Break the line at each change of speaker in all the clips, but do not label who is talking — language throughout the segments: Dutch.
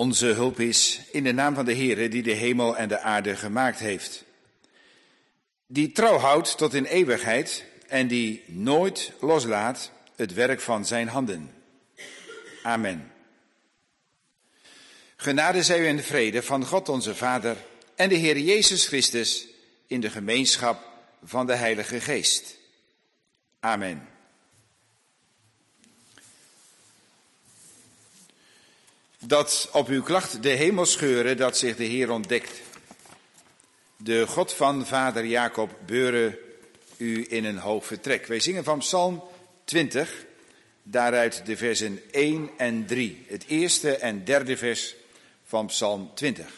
Onze hulp is in de naam van de Heere die de hemel en de aarde gemaakt heeft. Die trouw houdt tot in eeuwigheid en die nooit loslaat het werk van zijn handen. Amen. Genade zij u en vrede van God onze Vader en de Heer Jezus Christus in de gemeenschap van de Heilige Geest. Amen. Dat op uw klacht de hemel scheuren, dat zich de Heer ontdekt. De God van vader Jacob beure u in een hoog vertrek. Wij zingen van Psalm 20, daaruit de versen 1 en 3. Het eerste en derde vers van Psalm 20.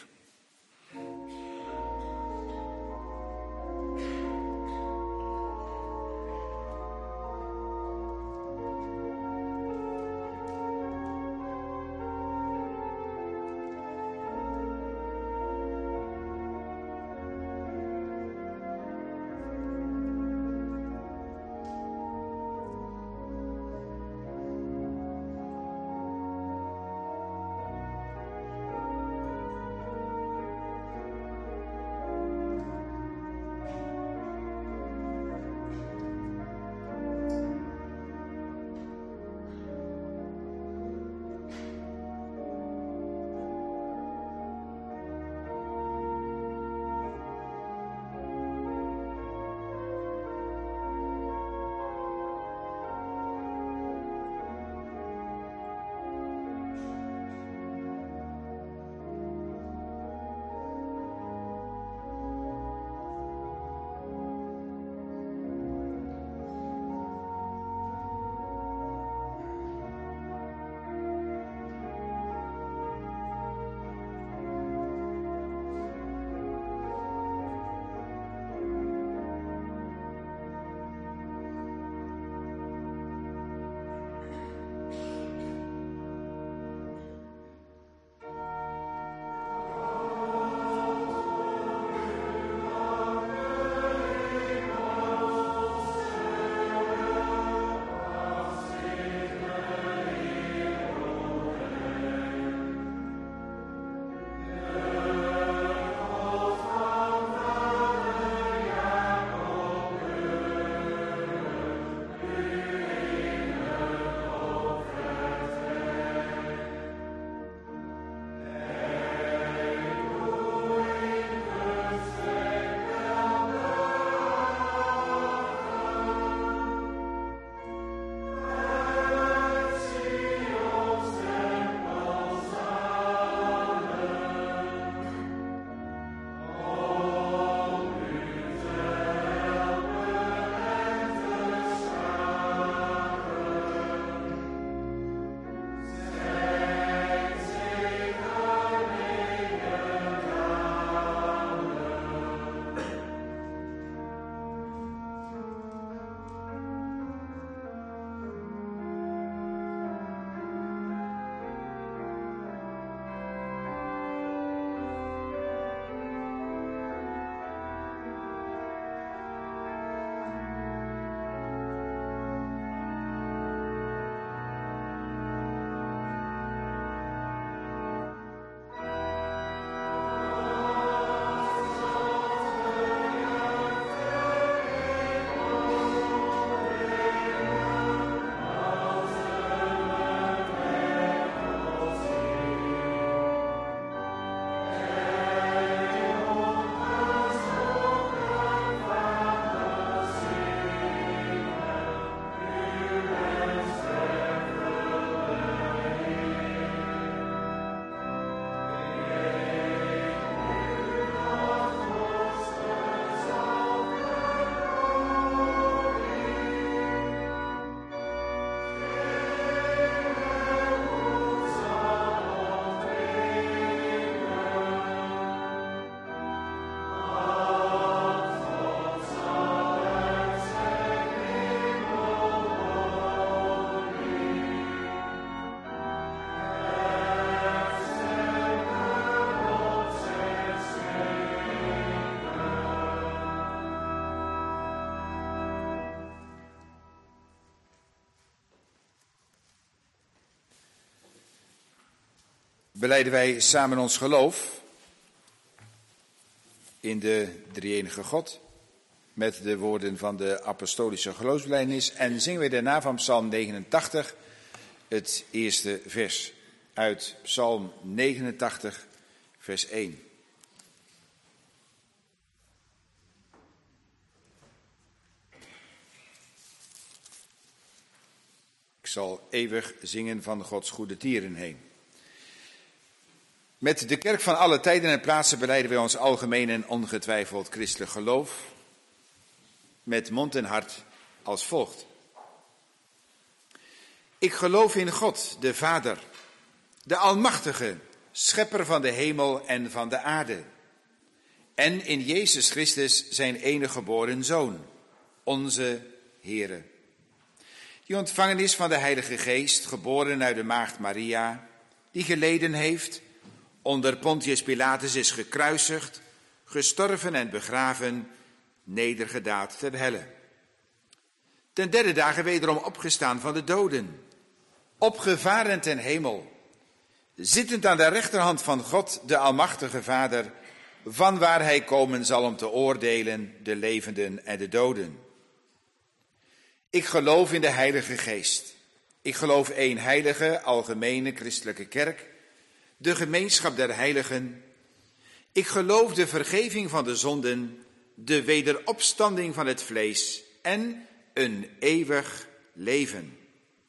belijden wij samen ons geloof in de drie-enige God met de woorden van de apostolische geloofsbelijdenis en zingen wij daarna van Psalm 89 het eerste vers uit Psalm 89 vers 1. Ik zal eeuwig zingen van Gods goede tieren heen. Met de kerk van alle tijden en plaatsen belijden wij ons algemeen en ongetwijfeld christelijk geloof met mond en hart als volgt. Ik geloof in God, de Vader, de Almachtige, schepper van de hemel en van de aarde. En in Jezus Christus, zijn enige geboren Zoon, onze Heere. Die ontvangen is van de Heilige Geest, geboren uit de maagd Maria, die geleden heeft, onder Pontius Pilatus is gekruisigd, gestorven en begraven, nedergedaald ter helle. Ten derde dagen wederom opgestaan van de doden, opgevaren ten hemel, zittend aan de rechterhand van God, de Almachtige Vader, vanwaar hij komen zal om te oordelen de levenden en de doden. Ik geloof in de Heilige Geest. Ik geloof één heilige, algemene christelijke kerk, de gemeenschap der heiligen. Ik geloof de vergeving van de zonden, de wederopstanding van het vlees en een eeuwig leven.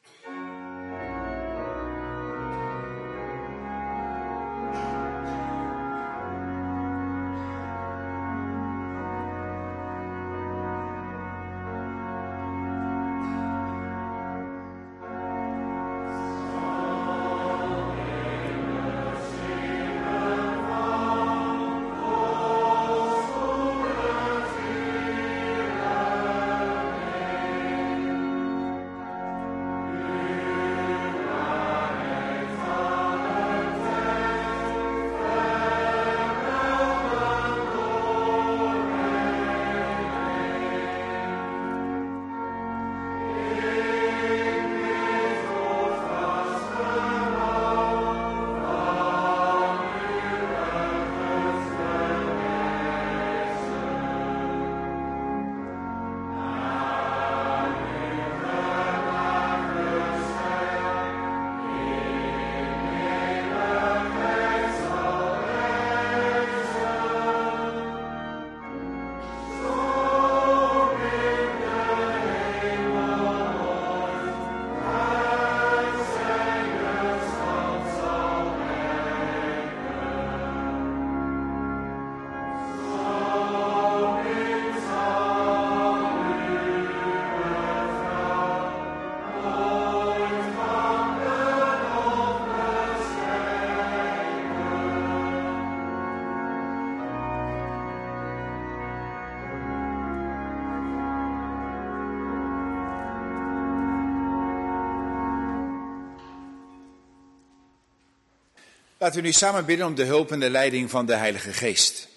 Laten we nu samen bidden om de hulp en de leiding van de Heilige Geest.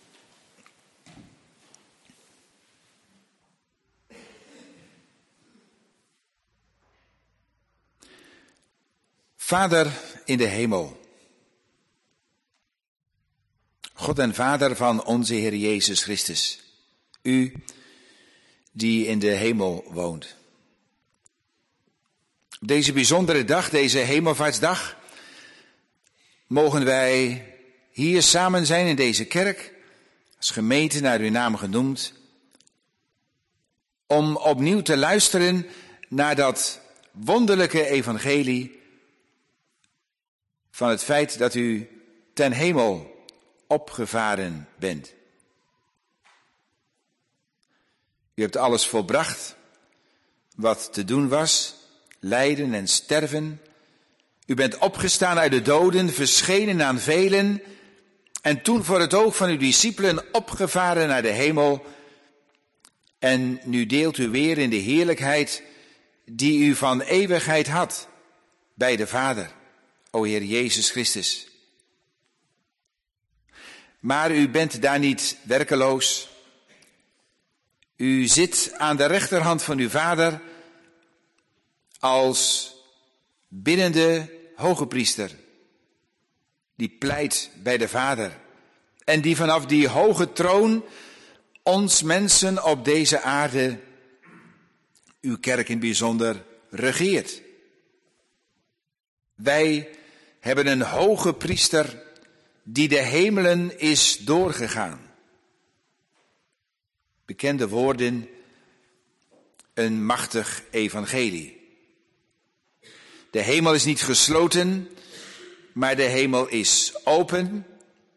Vader in de hemel, God en Vader van onze Heer Jezus Christus, u die in de hemel woont. Op deze bijzondere dag, deze hemelvaartsdag, mogen wij hier samen zijn in deze kerk, als gemeente naar uw naam genoemd, om opnieuw te luisteren naar dat wonderlijke evangelie van het feit dat u ten hemel opgevaren bent. U hebt alles volbracht wat te doen was, lijden en sterven. U bent opgestaan uit de doden, verschenen aan velen en toen voor het oog van uw discipelen opgevaren naar de hemel. En nu deelt u weer in de heerlijkheid die u van eeuwigheid had bij de Vader, o Heer Jezus Christus. Maar u bent daar niet werkeloos. U zit aan de rechterhand van uw Vader als biddende hoge priester. die pleit bij de Vader en die vanaf die hoge troon ons mensen op deze aarde, uw kerk in het bijzonder, regeert. Wij hebben een hoge priester die de hemelen is doorgegaan. Bekende woorden, een machtig evangelie. De hemel is niet gesloten, maar de hemel is open.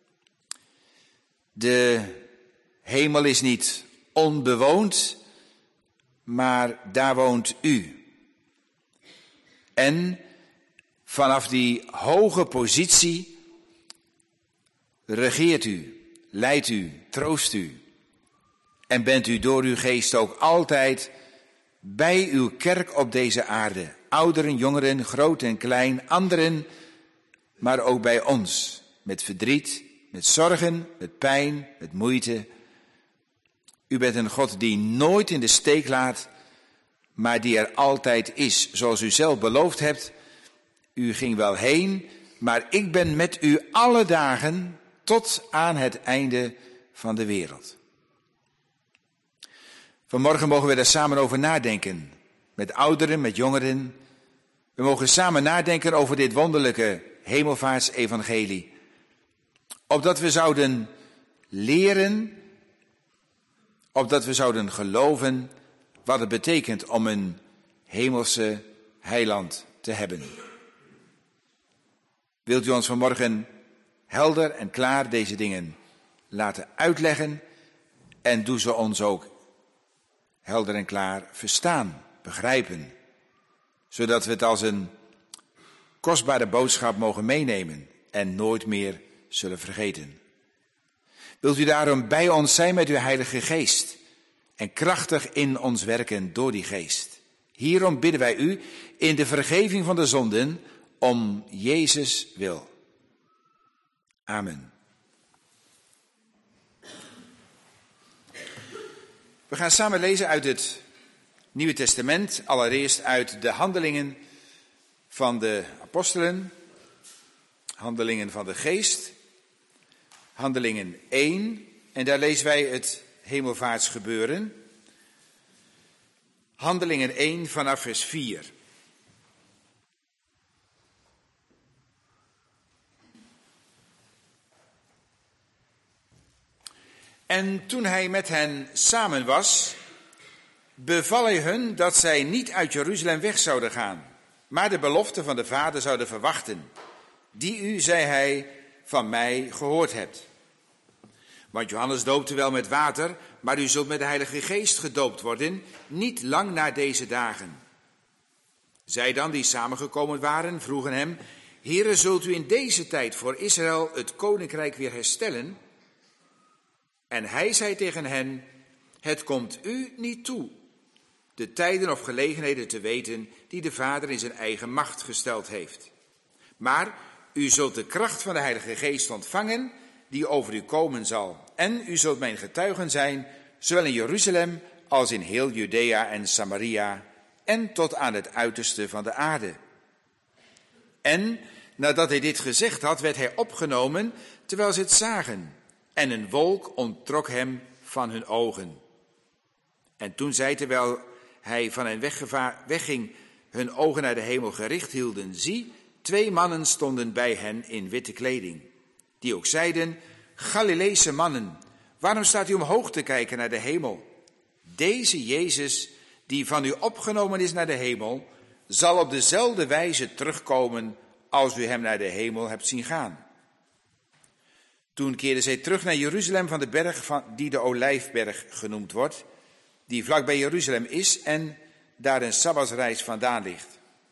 De hemel is niet onbewoond, maar daar woont u. En vanaf die hoge positie regeert u, leidt u, troost u. En bent u door uw geest ook altijd bij uw kerk op deze aarde. Ouderen, jongeren, groot en klein, anderen, maar ook bij ons. Met verdriet, met zorgen, met pijn, met moeite. U bent een God die nooit in de steek laat, maar die er altijd is. Zoals u zelf beloofd hebt, u ging wel heen, maar ik ben met u alle dagen tot aan het einde van de wereld. Vanmorgen mogen we daar samen over nadenken. Met ouderen, met jongeren. We mogen samen nadenken over dit wonderlijke hemelvaartsevangelie. Opdat we zouden leren, opdat we zouden geloven wat het betekent om een hemelse heiland te hebben. Wilt u ons vanmorgen helder en klaar deze dingen laten uitleggen en doe ze ons ook helder en klaar verstaan, begrijpen, zodat we het als een kostbare boodschap mogen meenemen en nooit meer zullen vergeten. Wilt u daarom bij ons zijn met uw Heilige Geest en krachtig in ons werken door die Geest. Hierom bidden wij u in de vergeving van de zonden om Jezus wil. Amen. We gaan samen lezen uit het Nieuwe Testament, allereerst uit de Handelingen van de Apostelen, Handelingen van de Geest, Handelingen 1, en daar lezen wij het hemelvaartsgebeuren. Handelingen 1 vanaf vers 4. En toen hij met hen samen was, beval hij hun dat zij niet uit Jeruzalem weg zouden gaan, maar de belofte van de Vader zouden verwachten, die u, zei hij, van mij gehoord hebt. Want Johannes doopte wel met water, maar u zult met de Heilige Geest gedoopt worden, niet lang na deze dagen. Zij dan, die samengekomen waren, vroegen hem, Heere, zult u in deze tijd voor Israël het koninkrijk weer herstellen? En hij zei tegen hen, het komt u niet toe de tijden of gelegenheden te weten die de Vader in zijn eigen macht gesteld heeft. Maar u zult de kracht van de Heilige Geest ontvangen, die over u komen zal. En u zult mijn getuigen zijn, zowel in Jeruzalem als in heel Judea en Samaria en tot aan het uiterste van de aarde. En nadat hij dit gezegd had, werd hij opgenomen terwijl ze het zagen. En een wolk onttrok hem van hun ogen. En toen zij, terwijl hij van hen wegging, hun ogen naar de hemel gericht hielden, zie, 2 mannen stonden bij hen in witte kleding, die ook zeiden, Galileese mannen, waarom staat u omhoog te kijken naar de hemel? Deze Jezus, die van u opgenomen is naar de hemel, zal op dezelfde wijze terugkomen als u hem naar de hemel hebt zien gaan. Toen keerden zij terug naar Jeruzalem van de berg die de Olijfberg genoemd wordt, die vlakbij Jeruzalem is en daar een sabbatsreis vandaan ligt.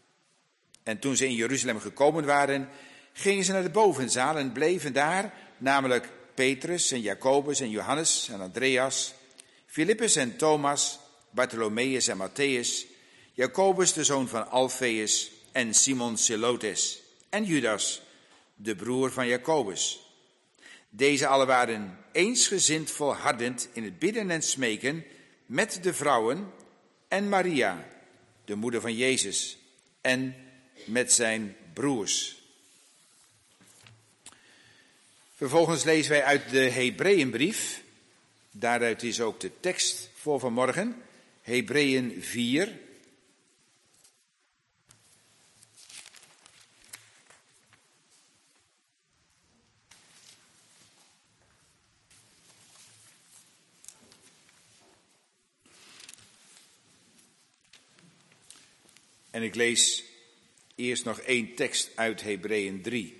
En toen ze in Jeruzalem gekomen waren, gingen ze naar de bovenzaal en bleven daar, namelijk Petrus en Jacobus en Johannes en Andreas, Filippus en Thomas, Bartholomeus en Matthäus, Jacobus de zoon van Alfeus en Simon Zelotes en Judas, de broer van Jacobus. Deze allen waren eensgezind volhardend in het bidden en smeken met de vrouwen en Maria, de moeder van Jezus, en met zijn broers. Vervolgens lezen wij uit de Hebreeënbrief. Daaruit is ook de tekst voor vanmorgen. Hebreeën 4. En ik lees eerst nog één tekst uit Hebreeën 3.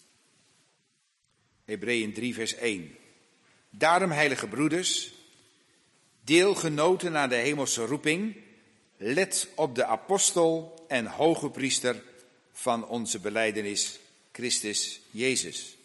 Hebreeën 3 vers 1. Daarom, heilige broeders, deelgenoten aan de hemelse roeping, let op de apostel en hoge priester van onze belijdenis, Christus Jezus.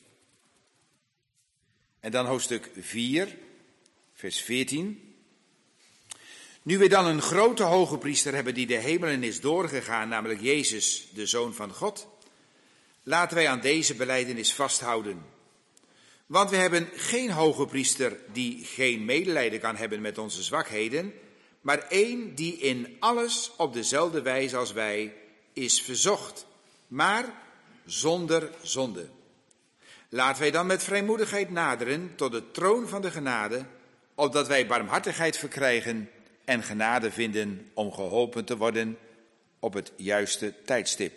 En dan hoofdstuk 4, vers 14. Nu we dan een grote hoge priester hebben die de hemelen is doorgegaan, namelijk Jezus, de Zoon van God, laten wij aan deze belijdenis vasthouden. Want we hebben geen hoge priester die geen medelijden kan hebben met onze zwakheden, maar één die in alles op dezelfde wijze als wij is verzocht, maar zonder zonde. Laten wij dan met vrijmoedigheid naderen tot de troon van de genade, opdat wij barmhartigheid verkrijgen en genade vinden om geholpen te worden op het juiste tijdstip.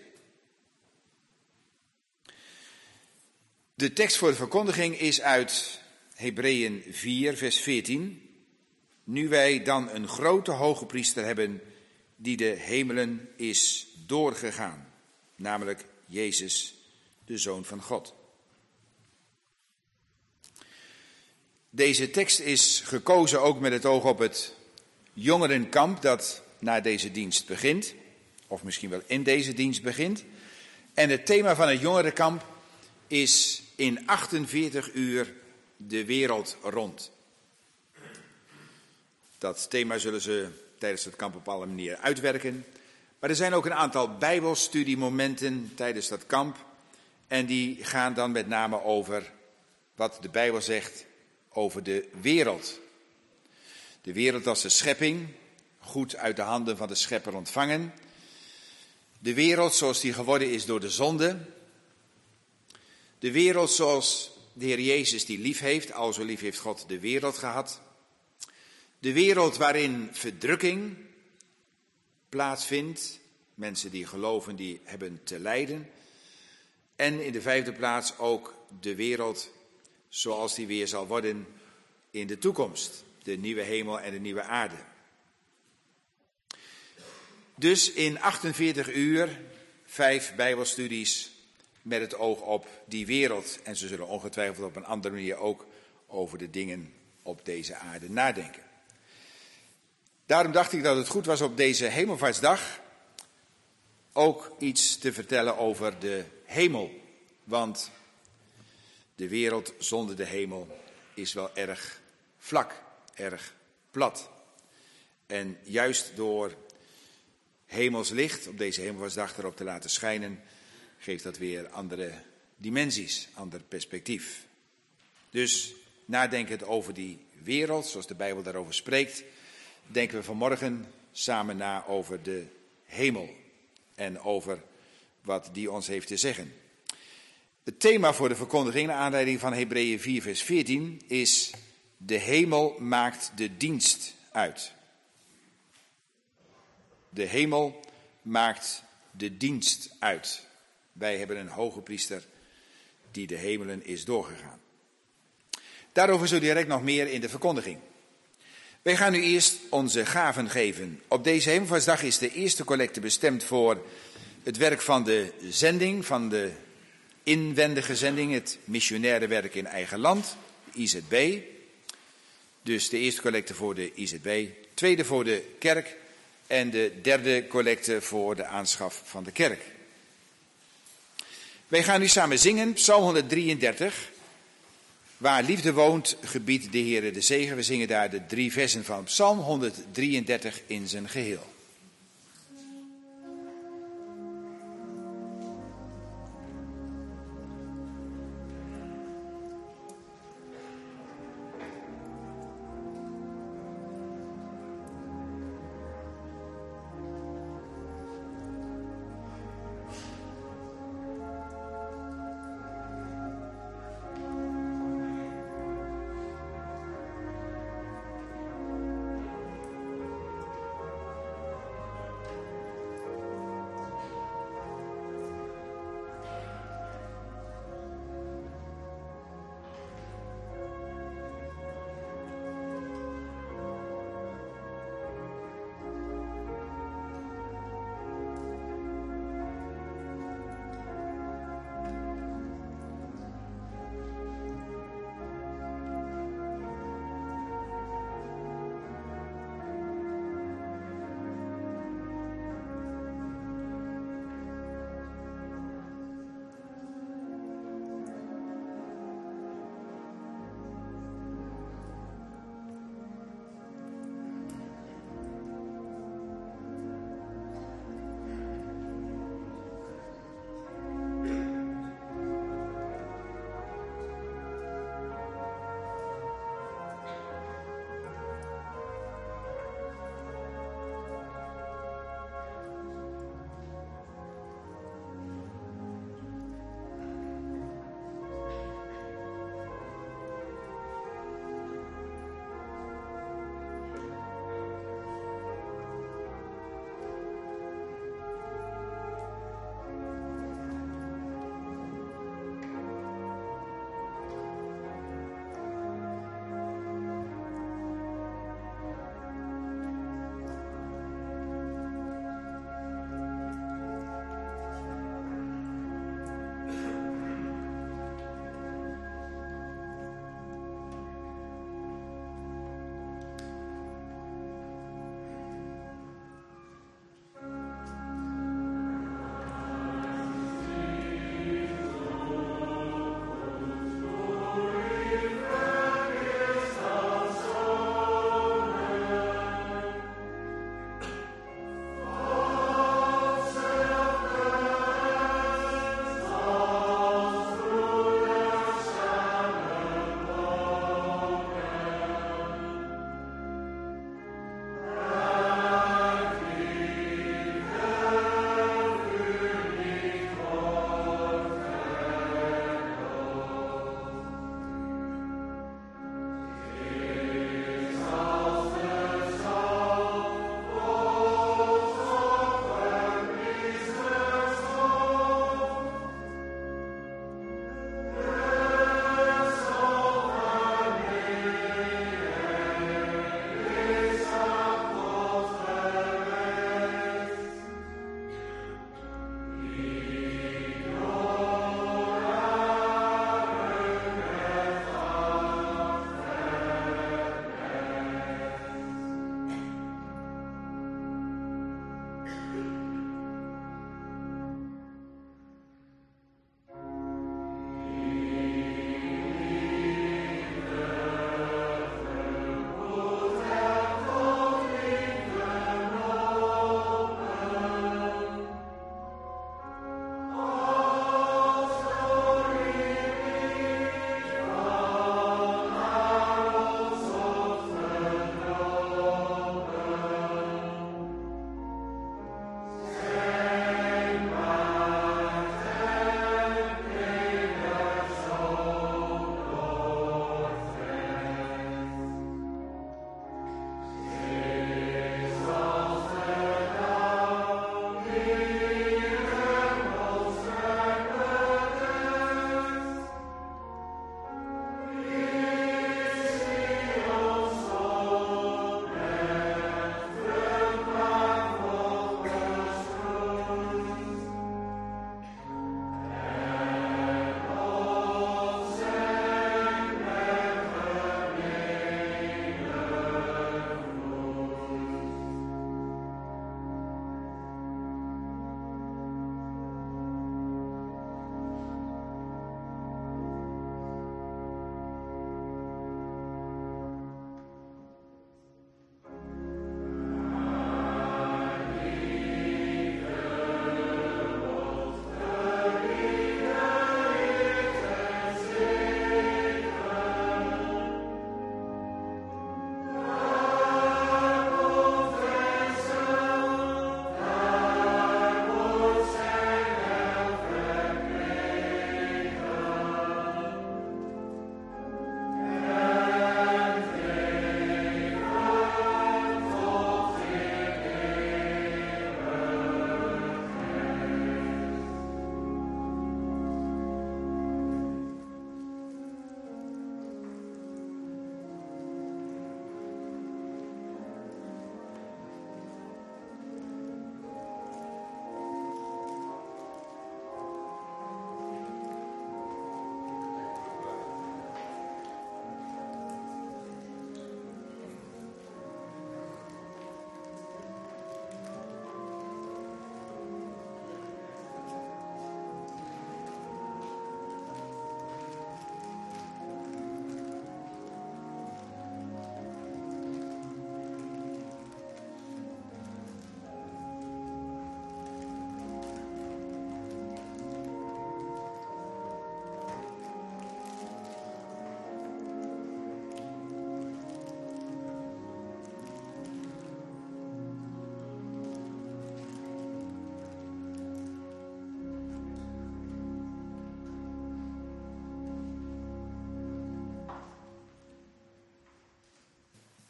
De tekst voor de verkondiging is uit Hebreeën 4, vers 14. Nu wij dan een grote hoge priester hebben die de hemelen is doorgegaan, namelijk Jezus, de Zoon van God. Deze tekst is gekozen ook met het oog op het jongerenkamp dat na deze dienst begint, of misschien wel in deze dienst begint. En het thema van het jongerenkamp is in 48 uur de wereld rond. Dat thema zullen ze tijdens het kamp op alle manieren uitwerken. Maar er zijn ook een aantal bijbelstudiemomenten tijdens dat kamp. En die gaan dan met name over wat de Bijbel zegt over de wereld. De wereld als de schepping, goed uit de handen van de schepper ontvangen. De wereld zoals die geworden is door de zonde. De wereld zoals de Heer Jezus die lief heeft, al zo lief heeft God de wereld gehad. De wereld waarin verdrukking plaatsvindt. Mensen die geloven, die hebben te lijden. En in de vijfde plaats ook de wereld zoals die weer zal worden in de toekomst. De nieuwe hemel en de nieuwe aarde. Dus in 48 uur 5 bijbelstudies met het oog op die wereld. En ze zullen ongetwijfeld op een andere manier ook over de dingen op deze aarde nadenken. Daarom dacht ik dat het goed was op deze Hemelvaartsdag ook iets te vertellen over de hemel. Want de wereld zonder de hemel is wel erg vlak, erg plat. En juist door hemels licht op deze Hemelvaartsdag erop te laten schijnen, geeft dat weer andere dimensies, ander perspectief. Dus nadenkend over die wereld, zoals de Bijbel daarover spreekt, denken we vanmorgen samen na over de hemel en over wat die ons heeft te zeggen. Het thema voor de verkondiging, naar aanleiding van Hebreeën 4 vers 14, is: de hemel maakt de dienst uit. De hemel maakt de dienst uit. Wij hebben een hoge priester die de hemelen is doorgegaan. Daarover zo direct nog meer in de verkondiging. Wij gaan nu eerst onze gaven geven. Op deze Hemelvaartsdag is de eerste collecte bestemd voor het werk van de zending, van de inwendige zending, het missionaire werk in eigen land, IZB. Dus de eerste collecte voor de IZB, tweede voor de kerk en de derde collecte voor de aanschaf van de kerk. Wij gaan nu samen zingen, Psalm 133. Waar liefde woont, gebiedt de Heere de zegen. We zingen daar de 3 versen van Psalm 133 in zijn geheel.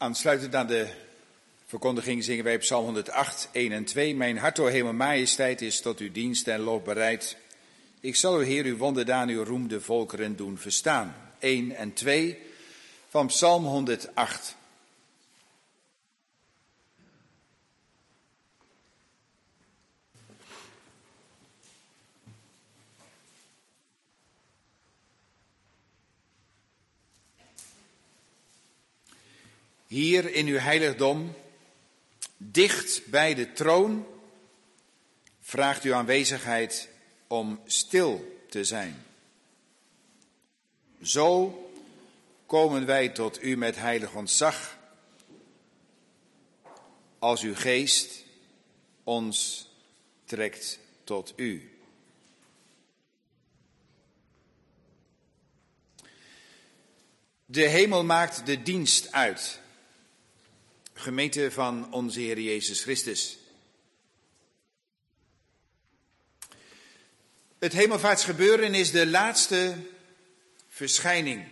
Aansluitend aan de verkondiging zingen wij Psalm 108, 1 en 2. Mijn hart, o hemel majesteit, is tot uw dienst en lof bereid. Ik zal, o Heer, uw wonderdaan, uw roem de volkeren doen verstaan. 1 en 2 van Psalm 108. Hier in uw heiligdom, dicht bij de troon, vraagt uw aanwezigheid om stil te zijn. Zo komen wij tot u met heilig ontzag, als uw geest ons trekt tot u. De hemel maakt de dienst uit. Gemeente van onze Heer Jezus Christus. Het hemelvaartsgebeuren is de laatste verschijning.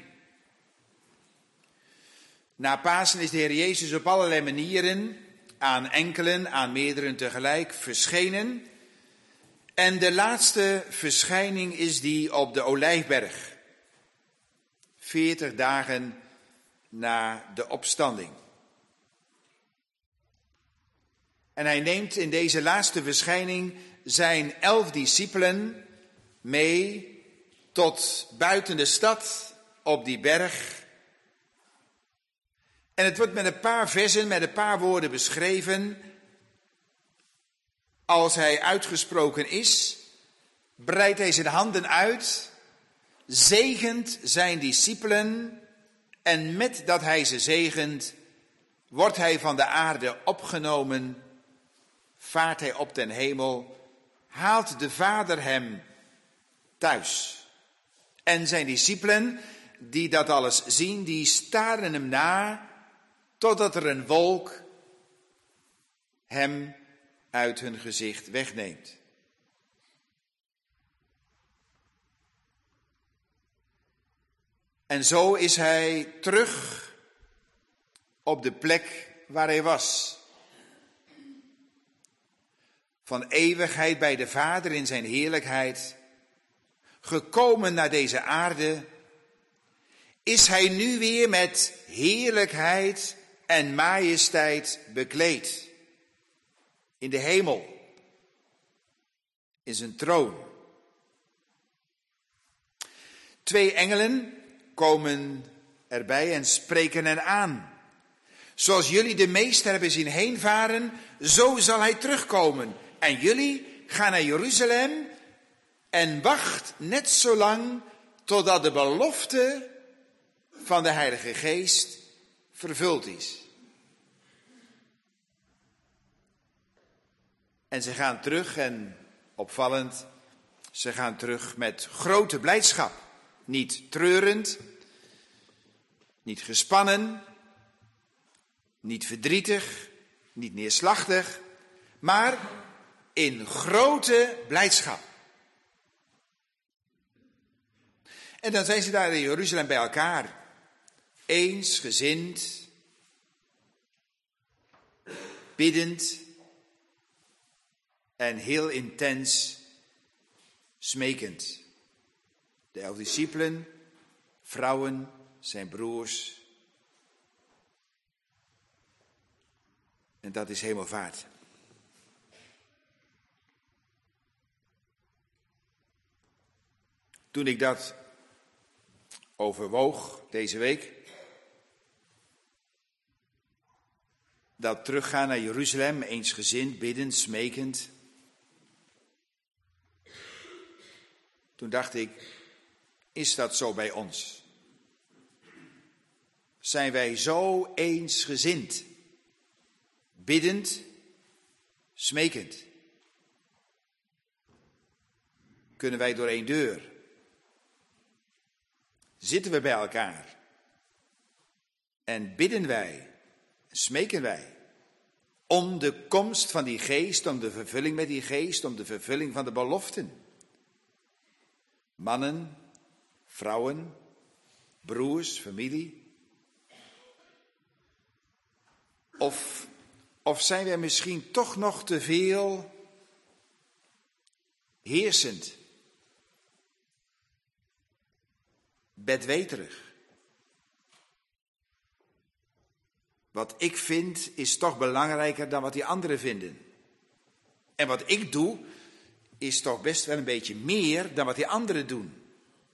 Na Pasen is de Heer Jezus op allerlei manieren aan enkelen, aan meerderen tegelijk verschenen. En de laatste verschijning is die op de Olijfberg. 40 dagen na de opstanding. En hij neemt in deze laatste verschijning zijn 11 discipelen mee tot buiten de stad op die berg. En het wordt met een paar versen, met een paar woorden beschreven. Als hij uitgesproken is, breidt hij zijn handen uit, zegent zijn discipelen en met dat hij ze zegent, wordt hij van de aarde opgenomen, vaart hij op ten hemel, haalt de Vader hem thuis. En zijn discipelen, die dat alles zien, die staren hem na, totdat er een wolk hem uit hun gezicht wegneemt. En zo is hij terug op de plek waar hij was. Van eeuwigheid bij de Vader in zijn heerlijkheid, gekomen naar deze aarde, is hij nu weer met heerlijkheid en majesteit bekleed. In de hemel, in zijn troon. 2 engelen komen erbij en spreken hen aan. Zoals jullie de meester hebben zien heenvaren, zo zal hij terugkomen. En jullie gaan naar Jeruzalem en wacht net zo lang totdat de belofte van de Heilige Geest vervuld is. En ze gaan terug en opvallend, ze gaan terug met grote blijdschap. Niet treurend, niet gespannen, niet verdrietig, niet neerslachtig, maar in grote blijdschap. En dan zijn ze daar in Jeruzalem bij elkaar, eensgezind, biddend en heel intens smekend. De 11 discipelen, vrouwen, zijn broers. En dat is hemelvaart. Toen ik dat overwoog deze week, dat teruggaan naar Jeruzalem, eensgezind, biddend, smekend. Toen dacht ik, is dat zo bij ons? Zijn wij zo eensgezind, biddend, smekend? Kunnen wij door één deur? Zitten we bij elkaar? En bidden wij, smeken wij om de komst van die geest, om de vervulling met die geest, om de vervulling van de beloften? Mannen, vrouwen, broers, familie. Of zijn we misschien toch nog te veel heersend, bedweterig? Wat ik vind is toch belangrijker dan wat die anderen vinden. En wat ik doe is toch best wel een beetje meer dan wat die anderen doen.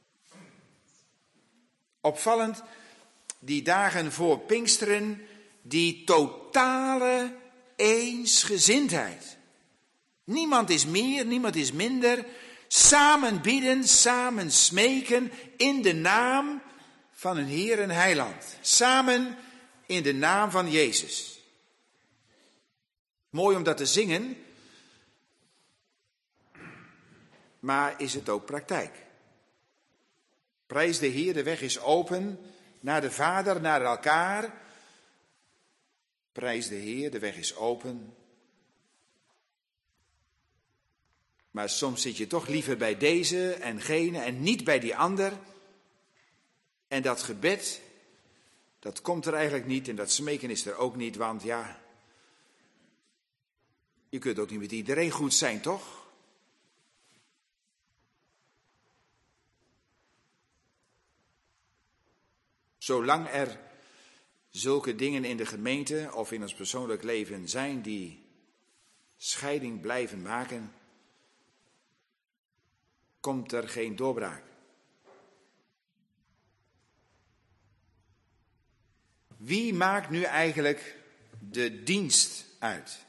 Opvallend, die dagen voor Pinksteren, die totale eensgezindheid. Niemand is meer, niemand is minder. Samen bidden, samen smeken in de naam van een Heer en Heiland. Samen in de naam van Jezus. Mooi om dat te zingen, maar is het ook praktijk? Prijs de Heer, de weg is open naar de Vader, naar elkaar. Prijs de Heer, de weg is open. Maar soms zit je toch liever bij deze en gene en niet bij die ander. En dat gebed, dat komt er eigenlijk niet en dat smeken is er ook niet, want ja, je kunt ook niet met iedereen goed zijn, toch? Zolang er zulke dingen in de gemeente of in ons persoonlijk leven zijn die scheiding blijven maken, komt er geen doorbraak. Wie maakt nu eigenlijk de dienst uit?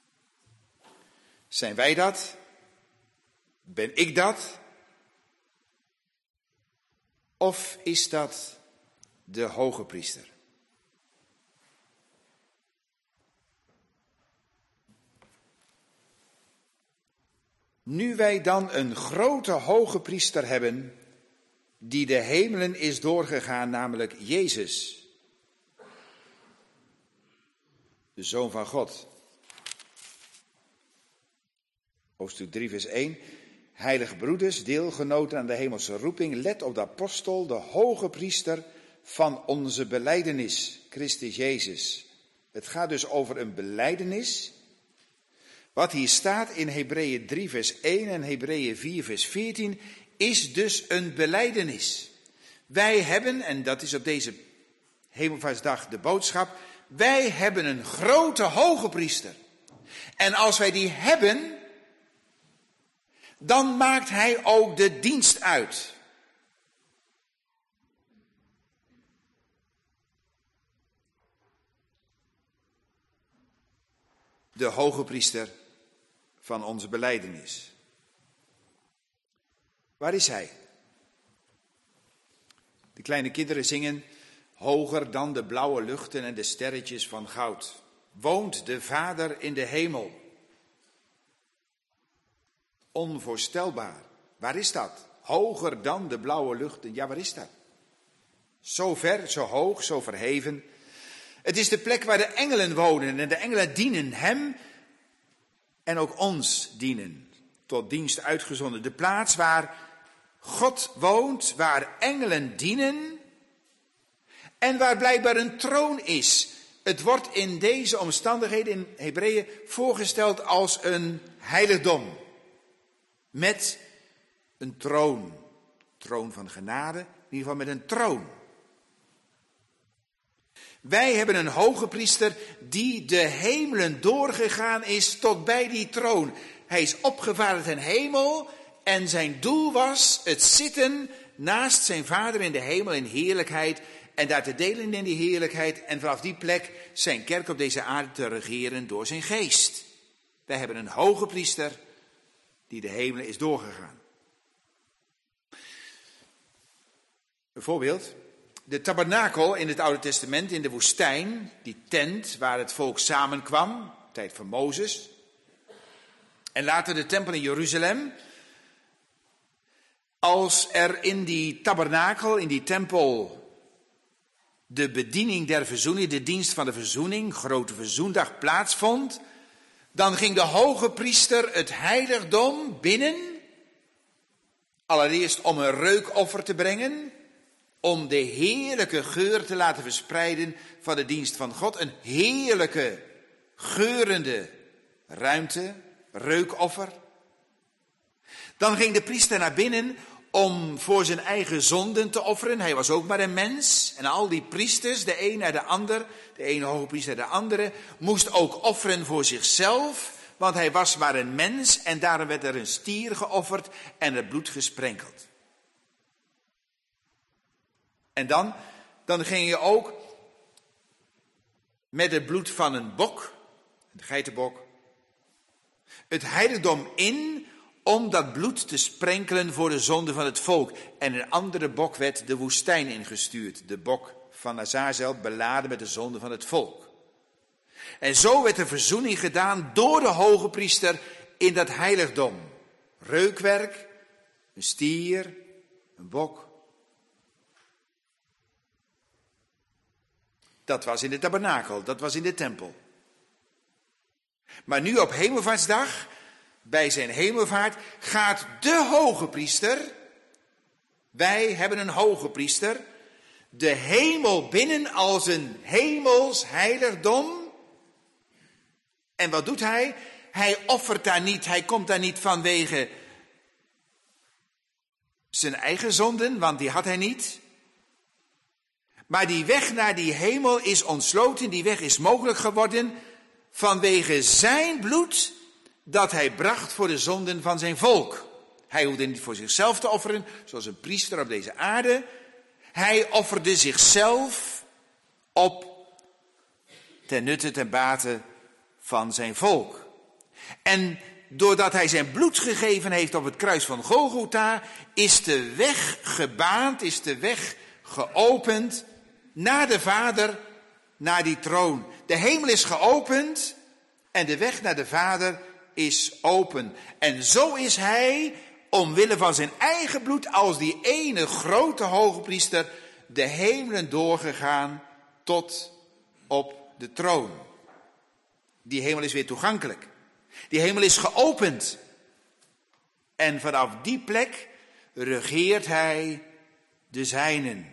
Zijn wij dat? Ben ik dat? Of is dat de hoge priester? Nu wij dan een grote hoge priester hebben, die de hemelen is doorgegaan, namelijk Jezus, de Zoon van God. Hoofdstuk 3, vers 1. Heilige broeders, deelgenoten aan de hemelse roeping, let op de apostel, de hoge priester van onze belijdenis, Christus Jezus. Het gaat dus over een belijdenis. Wat hier staat in Hebreeën 3 vers 1 en Hebreeën 4 vers 14 is dus een belijdenis. Wij hebben, en dat is op deze Hemelvaartsdag de boodschap, wij hebben een grote hoge priester. En als wij die hebben, dan maakt hij ook de dienst uit. De hoge priester van onze belijdenis. Waar is hij? De kleine kinderen zingen, hoger dan de blauwe luchten en de sterretjes van goud, woont de Vader in de hemel. Onvoorstelbaar. Waar is dat? Hoger dan de blauwe luchten. Ja, waar is dat? Zo ver, zo hoog, zo verheven. Het is de plek waar de engelen wonen en de engelen dienen hem en ook ons dienen. Tot dienst uitgezonden. De plaats waar God woont, waar engelen dienen en waar blijkbaar een troon is. Het wordt in deze omstandigheden in Hebreeën voorgesteld als een heiligdom. Met een troon. Troon van genade, in ieder geval met een troon. Wij hebben een hoge priester die de hemelen doorgegaan is tot bij die troon. Hij is opgevaren ten hemel en zijn doel was het zitten naast zijn Vader in de hemel in heerlijkheid en daar te delen in die heerlijkheid en vanaf die plek zijn kerk op deze aarde te regeren door zijn geest. Wij hebben een hoge priester die de hemelen is doorgegaan. Een voorbeeld. De tabernakel in het Oude Testament in de woestijn, die tent waar het volk samenkwam, tijd van Mozes. En later de tempel in Jeruzalem. Als er in die tabernakel, in die tempel, de bediening der verzoening, de dienst van de verzoening, grote verzoendag plaatsvond, dan ging de hoge priester het heiligdom binnen, allereerst om een reukoffer te brengen, om de heerlijke geur te laten verspreiden van de dienst van God. Een heerlijke, geurende ruimte, reukoffer. Dan ging de priester naar binnen om voor zijn eigen zonden te offeren. Hij was ook maar een mens. En al die priesters, de een naar de ander, de ene hoge priester naar de andere, moest ook offeren voor zichzelf. Want hij was maar een mens en daarom werd er een stier geofferd en het bloed gesprenkeld. En dan ging je ook met het bloed van een bok, een geitenbok, het heiligdom in om dat bloed te sprenkelen voor de zonde van het volk. En een andere bok werd de woestijn ingestuurd. De bok van Azazel beladen met de zonde van het volk. En zo werd de verzoening gedaan door de hoge priester in dat heiligdom. Reukwerk, een stier, een bok. Dat was in de tabernakel, dat was in de tempel. Maar nu op Hemelvaartsdag, bij zijn hemelvaart, gaat de hoge priester, wij hebben een hoge priester, de hemel binnen als een hemels heiligdom. En wat doet hij? Hij offert daar niet, hij komt daar niet vanwege zijn eigen zonden, want die had hij niet. Maar die weg naar die hemel is ontsloten, die weg is mogelijk geworden vanwege zijn bloed dat hij bracht voor de zonden van zijn volk. Hij hoefde niet voor zichzelf te offeren, zoals een priester op deze aarde. Hij offerde zichzelf op ten nutte, ten bate van zijn volk. En doordat hij zijn bloed gegeven heeft op het kruis van Golgotha, is de weg gebaand, is de weg geopend naar de Vader, naar die troon. De hemel is geopend en de weg naar de Vader is open. En zo is hij, omwille van zijn eigen bloed, als die ene grote hoge priester, de hemelen doorgegaan tot op de troon. Die hemel is weer toegankelijk. Die hemel is geopend. En vanaf die plek regeert hij de zijnen.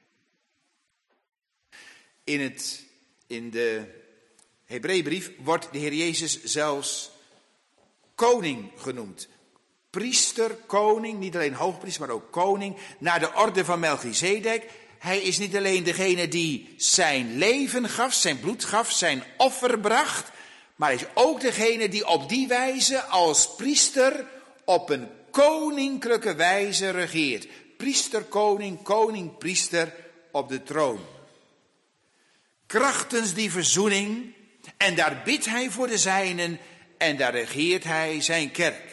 In de Hebreeënbrief wordt de Heer Jezus zelfs koning genoemd. Priester, koning, niet alleen hoogpriester, maar ook koning, naar de orde van Melchizedek. Hij is niet alleen degene die zijn leven gaf, zijn bloed gaf, zijn offer bracht, maar hij is ook degene die op die wijze als priester op een koninklijke wijze regeert. Priester, koning, koning, priester op de troon. Krachtens die verzoening, en daar bidt hij voor de zijnen en daar regeert hij zijn kerk.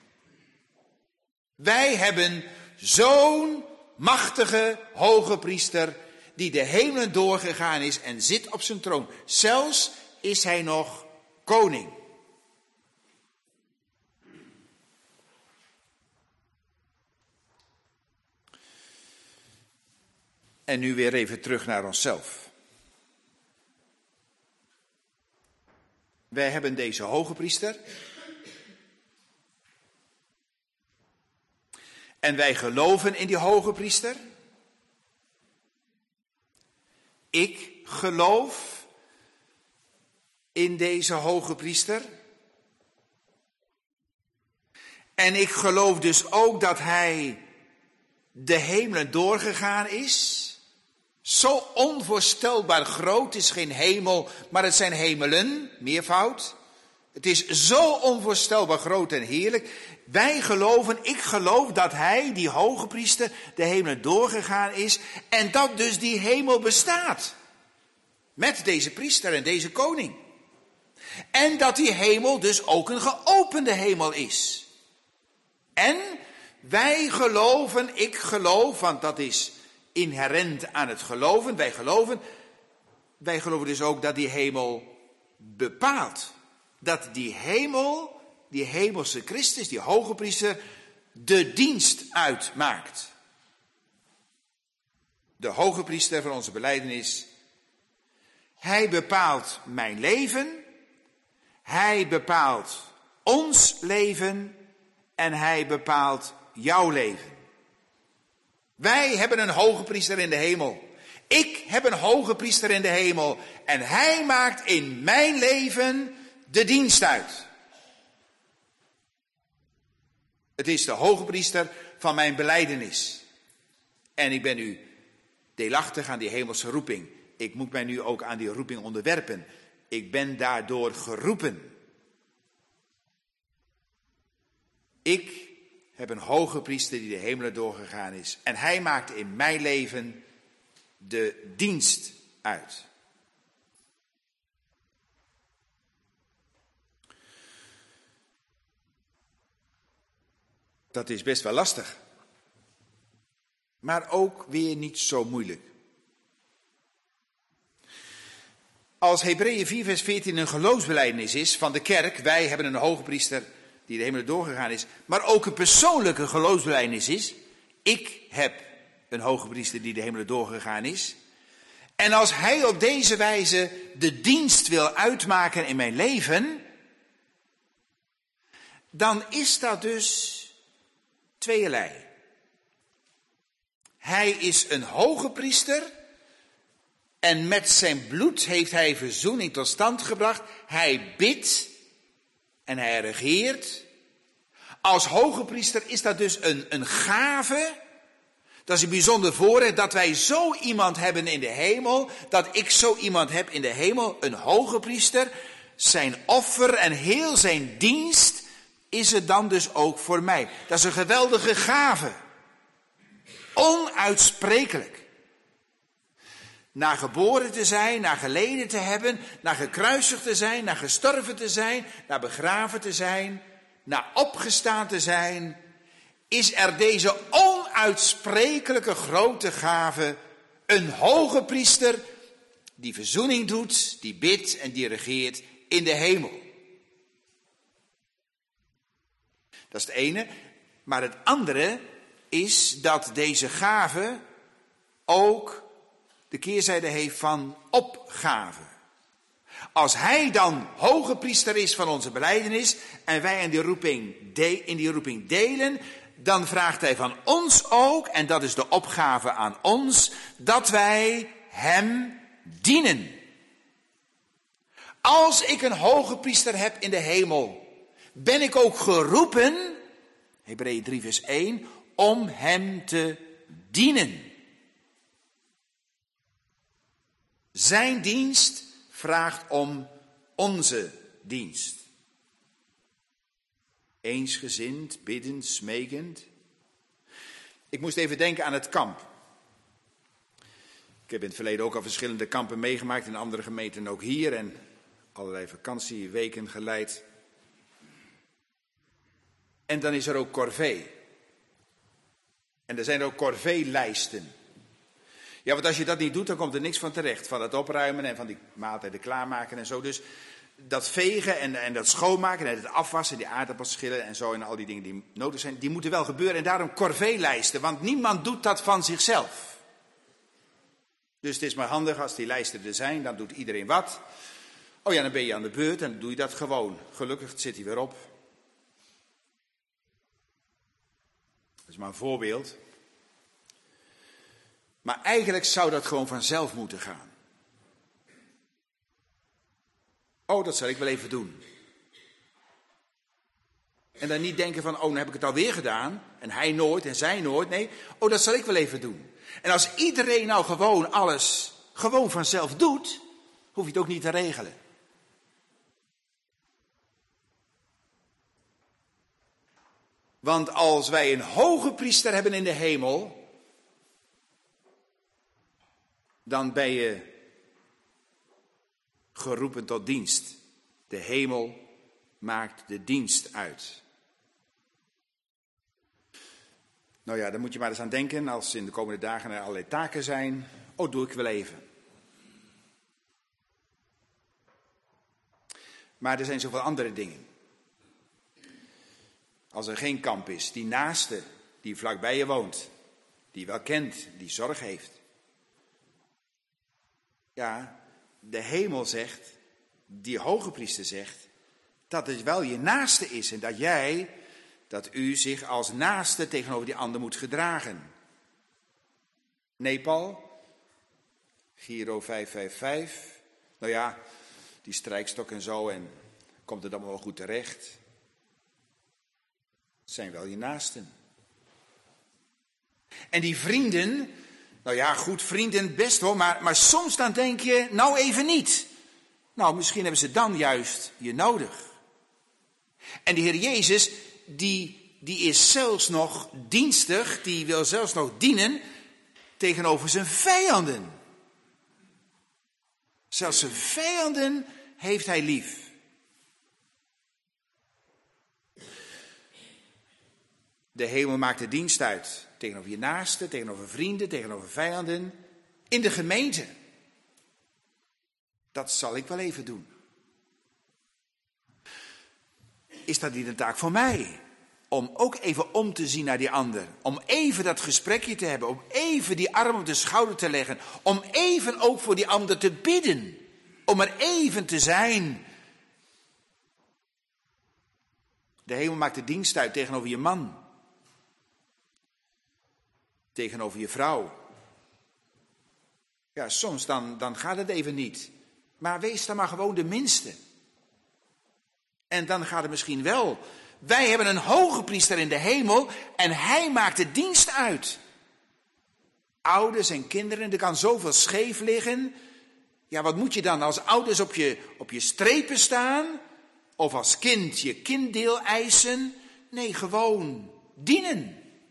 Wij hebben zo'n machtige hoge priester die de hemelen doorgegaan is en zit op zijn troon. Zelfs is hij nog koning. En nu weer even terug naar onszelf. Wij hebben deze hoge priester. En wij geloven in die hoge priester. Ik geloof in deze hoge priester. En ik geloof dus ook dat hij de hemelen doorgegaan is. Zo onvoorstelbaar groot is geen hemel, maar het zijn hemelen, meervoud. Het is zo onvoorstelbaar groot en heerlijk. Wij geloven, ik geloof dat hij, die hoge priester, de hemelen doorgegaan is. En dat dus die hemel bestaat. Met deze priester en deze koning. En dat die hemel dus ook een geopende hemel is. En wij geloven, ik geloof, want dat is inherent aan het geloven. Wij geloven dus ook dat die hemel bepaalt. Dat die hemel, die hemelse Christus, die hoge priester, de dienst uitmaakt. De hoge priester van onze belijdenis. Hij bepaalt mijn leven. Hij bepaalt ons leven. En hij bepaalt jouw leven. Wij hebben een hoge priester in de hemel. Ik heb een hoge priester in de hemel. En hij maakt in mijn leven de dienst uit. Het is de hoge priester van mijn belijdenis. En ik ben nu deelachtig aan die hemelse roeping. Ik moet mij nu ook aan die roeping onderwerpen. Ik ben daardoor geroepen. Ik heb een hoge priester die de hemelen doorgegaan is. En hij maakt in mijn leven de dienst uit. Dat is best wel lastig. Maar ook weer niet zo moeilijk. Als Hebreeën 4 vers 14 een geloofsbelijdenis is van de kerk, wij hebben een hoge priester die de hemelen doorgegaan is, maar ook een persoonlijke geloofsbelijdenis is, ik heb een hoge priester die de hemelen doorgegaan is. En als hij op deze wijze de dienst wil uitmaken in mijn leven, dan is dat dus tweeërlei. Hij is een hoge priester en met zijn bloed heeft hij verzoening tot stand gebracht. Hij bidt en hij regeert. Als hoge priester is dat dus een gave. Dat is een bijzonder voorrecht dat wij zo iemand hebben in de hemel. Dat ik zo iemand heb in de hemel, een hoge priester. Zijn offer en heel zijn dienst is het dan dus ook voor mij. Dat is een geweldige gave. Onuitsprekelijk. Na geboren te zijn, na geleden te hebben, na gekruisigd te zijn, na gestorven te zijn, na begraven te zijn, na opgestaan te zijn, is er deze onuitsprekelijke grote gave, een hoge priester die verzoening doet, die bidt en die regeert in de hemel. Dat is het ene. Maar het andere is dat deze gave ook de keerzijde heeft van opgave. Als hij dan hoge priester is van onze belijdenis en wij in die roeping delen, dan vraagt hij van ons ook, en dat is de opgave aan ons, dat wij hem dienen. Als ik een hoge priester heb in de hemel, ben ik ook geroepen, Hebreeën 3 vers 1, om hem te dienen. Zijn dienst vraagt om onze dienst. Eensgezind, biddend, smekend. Ik moest even denken aan het kamp. Ik heb in het verleden ook al verschillende kampen meegemaakt, in andere gemeenten ook hier, en allerlei vakantieweken geleid. En dan is er ook corvée. En er zijn ook corvée-lijsten. Ja, want als je dat niet doet, dan komt er niks van terecht. Van het opruimen en van die maaltijden klaarmaken en zo. Dus dat vegen en dat schoonmaken en het afwassen, die aardappelschillen en zo en al die dingen die nodig zijn, die moeten wel gebeuren. En daarom corvée-lijsten, want niemand doet dat van zichzelf. Dus het is maar handig als die lijsten er zijn, dan doet iedereen wat. Oh ja, dan ben je aan de beurt en dan doe je dat gewoon. Gelukkig zit hij weer op. Dat is maar een voorbeeld. Maar eigenlijk zou dat gewoon vanzelf moeten gaan. Oh, dat zal ik wel even doen. En dan niet denken van, oh, dan heb ik het alweer gedaan. En hij nooit en zij nooit. Nee, oh, dat zal ik wel even doen. En als iedereen nou gewoon alles gewoon vanzelf doet, hoef je het ook niet te regelen. Want als wij een hoge priester hebben in de hemel, dan ben je geroepen tot dienst. De hemel maakt de dienst uit. Nou ja, daar moet je maar eens aan denken als in de komende dagen er allerlei taken zijn. Oh, doe ik wel even. Maar er zijn zoveel andere dingen. Als er geen kamp is, die naaste, die vlakbij je woont, die je wel kent, die zorg heeft. Ja, de hemel zegt, die hoge priester zegt, dat het wel je naaste is en dat u zich als naaste tegenover die ander moet gedragen. Nepal, Giro 555. Nou ja, die strijkstok en zo, en komt het allemaal wel goed terecht. Het zijn wel je naasten. En die vrienden, nou ja, goed, vrienden best hoor, maar soms dan denk je, nou even niet. Nou, misschien hebben ze dan juist je nodig. En de Heer Jezus, die is zelfs nog dienstig, die wil zelfs nog dienen tegenover zijn vijanden. Zelfs zijn vijanden heeft hij lief. De hemel maakt de dienst uit tegenover je naasten, tegenover vrienden, tegenover vijanden, in de gemeente. Dat zal ik wel even doen. Is dat niet een taak voor mij? Om ook even om te zien naar die ander. Om even dat gesprekje te hebben. Om even die arm op de schouder te leggen. Om even ook voor die ander te bidden. Om er even te zijn. De hemel maakt de dienst uit tegenover je man. Tegenover je vrouw. Ja, soms dan gaat het even niet. Maar wees dan maar gewoon de minste. En dan gaat het misschien wel. Wij hebben een hoge priester in de hemel en hij maakt de dienst uit. Ouders en kinderen, er kan zoveel scheef liggen. Ja, wat moet je dan als ouders op je strepen staan? Of als kind je kinddeel eisen? Nee, gewoon dienen.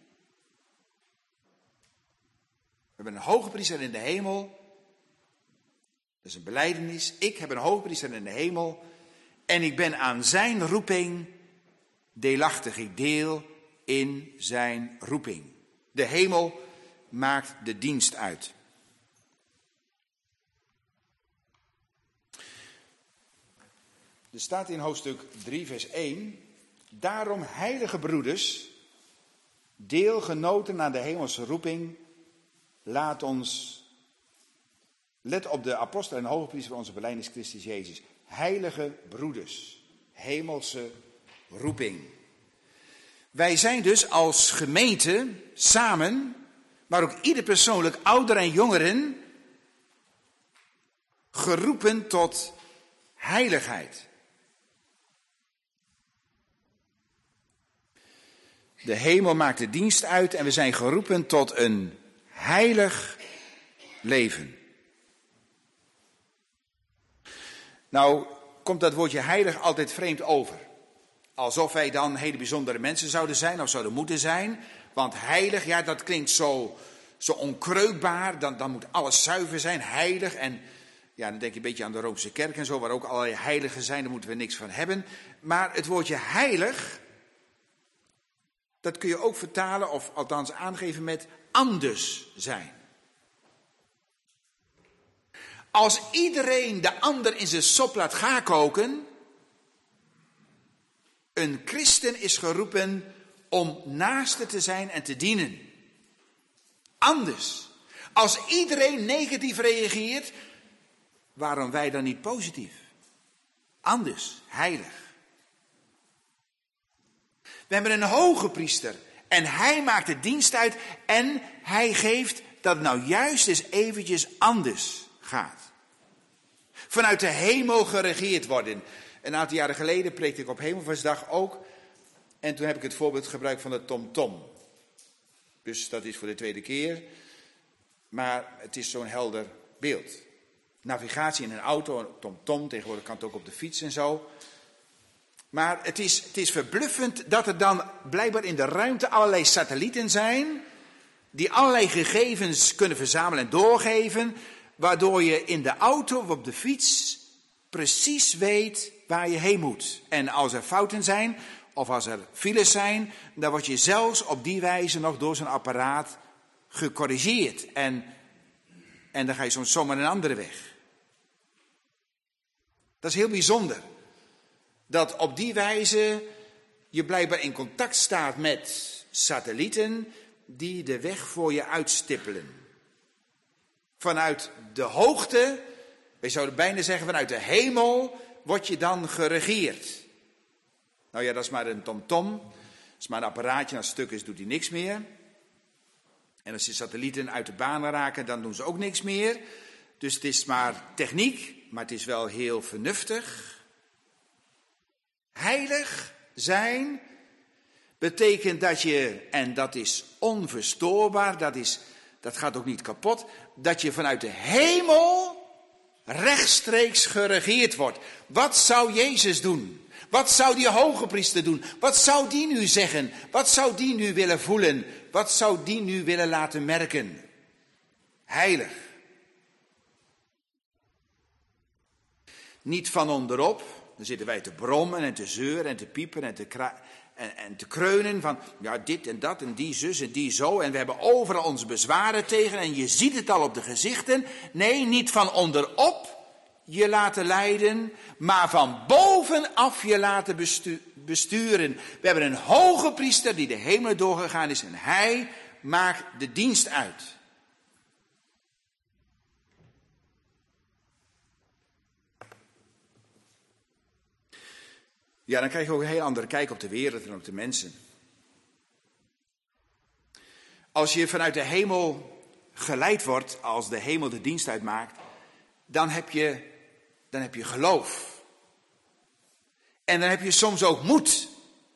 We hebben een hoge priester in de hemel. Dat is een belijdenis. Ik heb een hoge priester in de hemel. En ik ben aan zijn roeping deelachtig. Ik deel in zijn roeping. De hemel maakt de dienst uit. Er staat in hoofdstuk 3 vers 1. Daarom, heilige broeders, deelgenoten aan de hemelse roeping, let op de apostel en hogepriester van onze belijdenis Christus Jezus. Heilige broeders, hemelse roeping. Wij zijn dus als gemeente samen, maar ook ieder persoonlijk, ouderen en jongeren, geroepen tot heiligheid. De hemel maakt de dienst uit en we zijn geroepen tot een heilig leven. Nou, komt dat woordje heilig altijd vreemd over. Alsof wij dan hele bijzondere mensen zouden zijn of zouden moeten zijn. Want heilig, ja, dat klinkt zo onkreukbaar. Dan moet alles zuiver zijn, heilig. En ja, dan denk je een beetje aan de Roomse kerk en zo, waar ook allerlei heiligen zijn. Daar moeten we niks van hebben. Maar het woordje heilig, dat kun je ook vertalen, of althans aangeven met anders zijn. Als iedereen de ander in zijn sop laat gaan koken, een christen is geroepen om naaste te zijn en te dienen. Anders. Als iedereen negatief reageert, waarom wij dan niet positief? Anders, heilig. We hebben een hoge priester en hij maakt de dienst uit en hij geeft dat het nou juist eens eventjes anders gaat. Vanuit de hemel geregeerd worden. Een aantal jaren geleden preekte ik op Hemelvaartsdag ook. En toen heb ik het voorbeeld gebruikt van de TomTom. Dus dat is voor de tweede keer. Maar het is zo'n helder beeld. Navigatie in een auto, TomTom, tegenwoordig kan het ook op de fiets en zo. Maar het is verbluffend dat er dan blijkbaar in de ruimte allerlei satellieten zijn, die allerlei gegevens kunnen verzamelen en doorgeven, waardoor je in de auto of op de fiets precies weet waar je heen moet. En als er fouten zijn, of als er files zijn, dan word je zelfs op die wijze nog door zo'n apparaat gecorrigeerd. En dan ga je soms zomaar een andere weg. Dat is heel bijzonder. Dat op die wijze je blijkbaar in contact staat met satellieten die de weg voor je uitstippelen. Vanuit de hoogte, wij zouden bijna zeggen vanuit de hemel, word je dan geregeerd. Nou ja, dat is maar een TomTom. Dat is maar een apparaatje, als het stuk is doet hij niks meer. En als je satellieten uit de baan raken, dan doen ze ook niks meer. Dus het is maar techniek, maar het is wel heel vernuftig. Heilig zijn betekent dat je, en dat is onverstoorbaar, dat gaat ook niet kapot, dat je vanuit de hemel rechtstreeks geregeerd wordt. Wat zou Jezus doen? Wat zou die hoge priester doen? Wat zou die nu zeggen? Wat zou die nu willen voelen? Wat zou die nu willen laten merken? Heilig. Niet van onderop, dan zitten wij te brommen en te zeuren en te piepen en te kreunen van ja, dit en dat en die zus en die zo. En we hebben overal onze bezwaren tegen en je ziet het al op de gezichten. Nee, niet van onderop je laten leiden, maar van bovenaf je laten besturen. We hebben een hoge priester die de hemel doorgegaan is en hij maakt de dienst uit. Ja, dan krijg je ook een heel andere kijk op de wereld en op de mensen. Als je vanuit de hemel geleid wordt, als de hemel de dienst uitmaakt, dan heb je geloof. En dan heb je soms ook moed.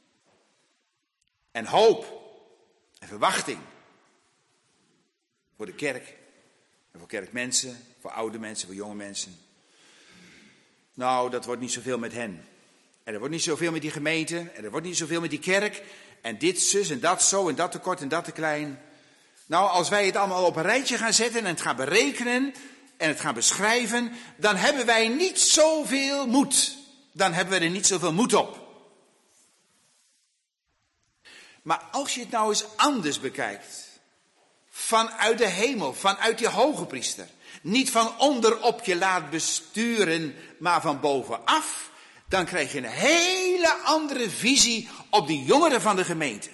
En hoop. En verwachting. Voor de kerk. En voor kerkmensen. Voor oude mensen, voor jonge mensen. Nou, dat wordt niet zoveel met hen. En er wordt niet zoveel met die gemeente. En er wordt niet zoveel met die kerk. En dit zus en dat zo en dat te kort en dat te klein. Nou, als wij het allemaal op een rijtje gaan zetten en het gaan berekenen en het gaan beschrijven, dan hebben wij niet zoveel moed. Dan hebben we er niet zoveel moed op. Maar als je het nou eens anders bekijkt, vanuit de hemel, vanuit die hoge priester, niet van onderop je laat besturen, maar van bovenaf, dan krijg je een hele andere visie op die jongeren van de gemeente.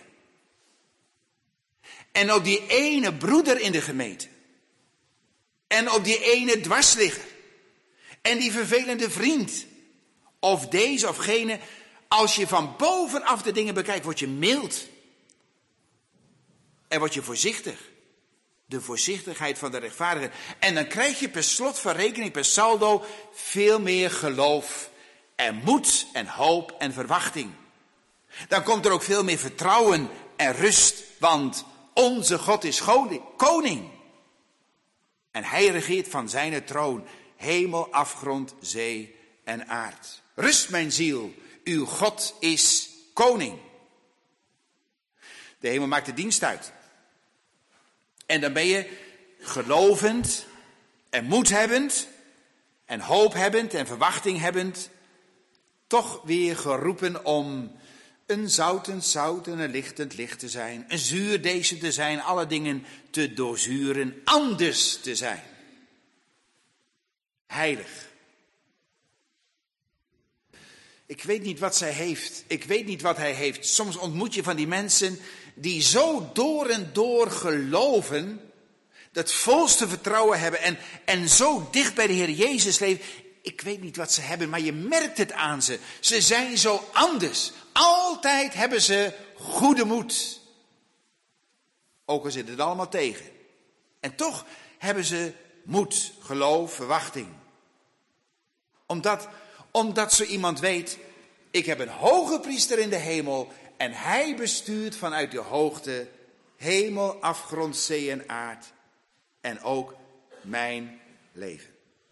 En op die ene broeder in de gemeente. En op die ene dwarsligger. En die vervelende vriend. Of deze of gene. Als je van bovenaf de dingen bekijkt, word je mild. En word je voorzichtig. De voorzichtigheid van de rechtvaardigen. En dan krijg je per slot van rekening, per saldo, veel meer geloof. En moed en hoop en verwachting. Dan komt er ook veel meer vertrouwen en rust. Want onze God is koning. En hij regeert van zijn troon. Hemel, afgrond, zee en aard. Rust mijn ziel, uw God is koning. De hemel maakt de dienst uit. En dan ben je gelovend en moedhebbend en hoophebbend en verwachting hebbend. Toch weer geroepen om een zoutend zout en een lichtend licht te zijn. Een zuurdeesem te zijn, alle dingen te doorzuren, anders te zijn. Heilig. Ik weet niet wat zij heeft. Ik weet niet wat hij heeft. Soms ontmoet je van die mensen die zo door en door geloven, dat volste vertrouwen hebben en zo dicht bij de Heer Jezus leven. Ik weet niet wat ze hebben, maar je merkt het aan ze. Ze zijn zo anders. Altijd hebben ze goede moed. Ook al zit het allemaal tegen. En toch hebben ze moed, geloof, verwachting. Omdat zo iemand weet, ik heb een hoge priester in de hemel en hij bestuurt vanuit de hoogte hemel, afgrond, zee en aard en ook mijn leven.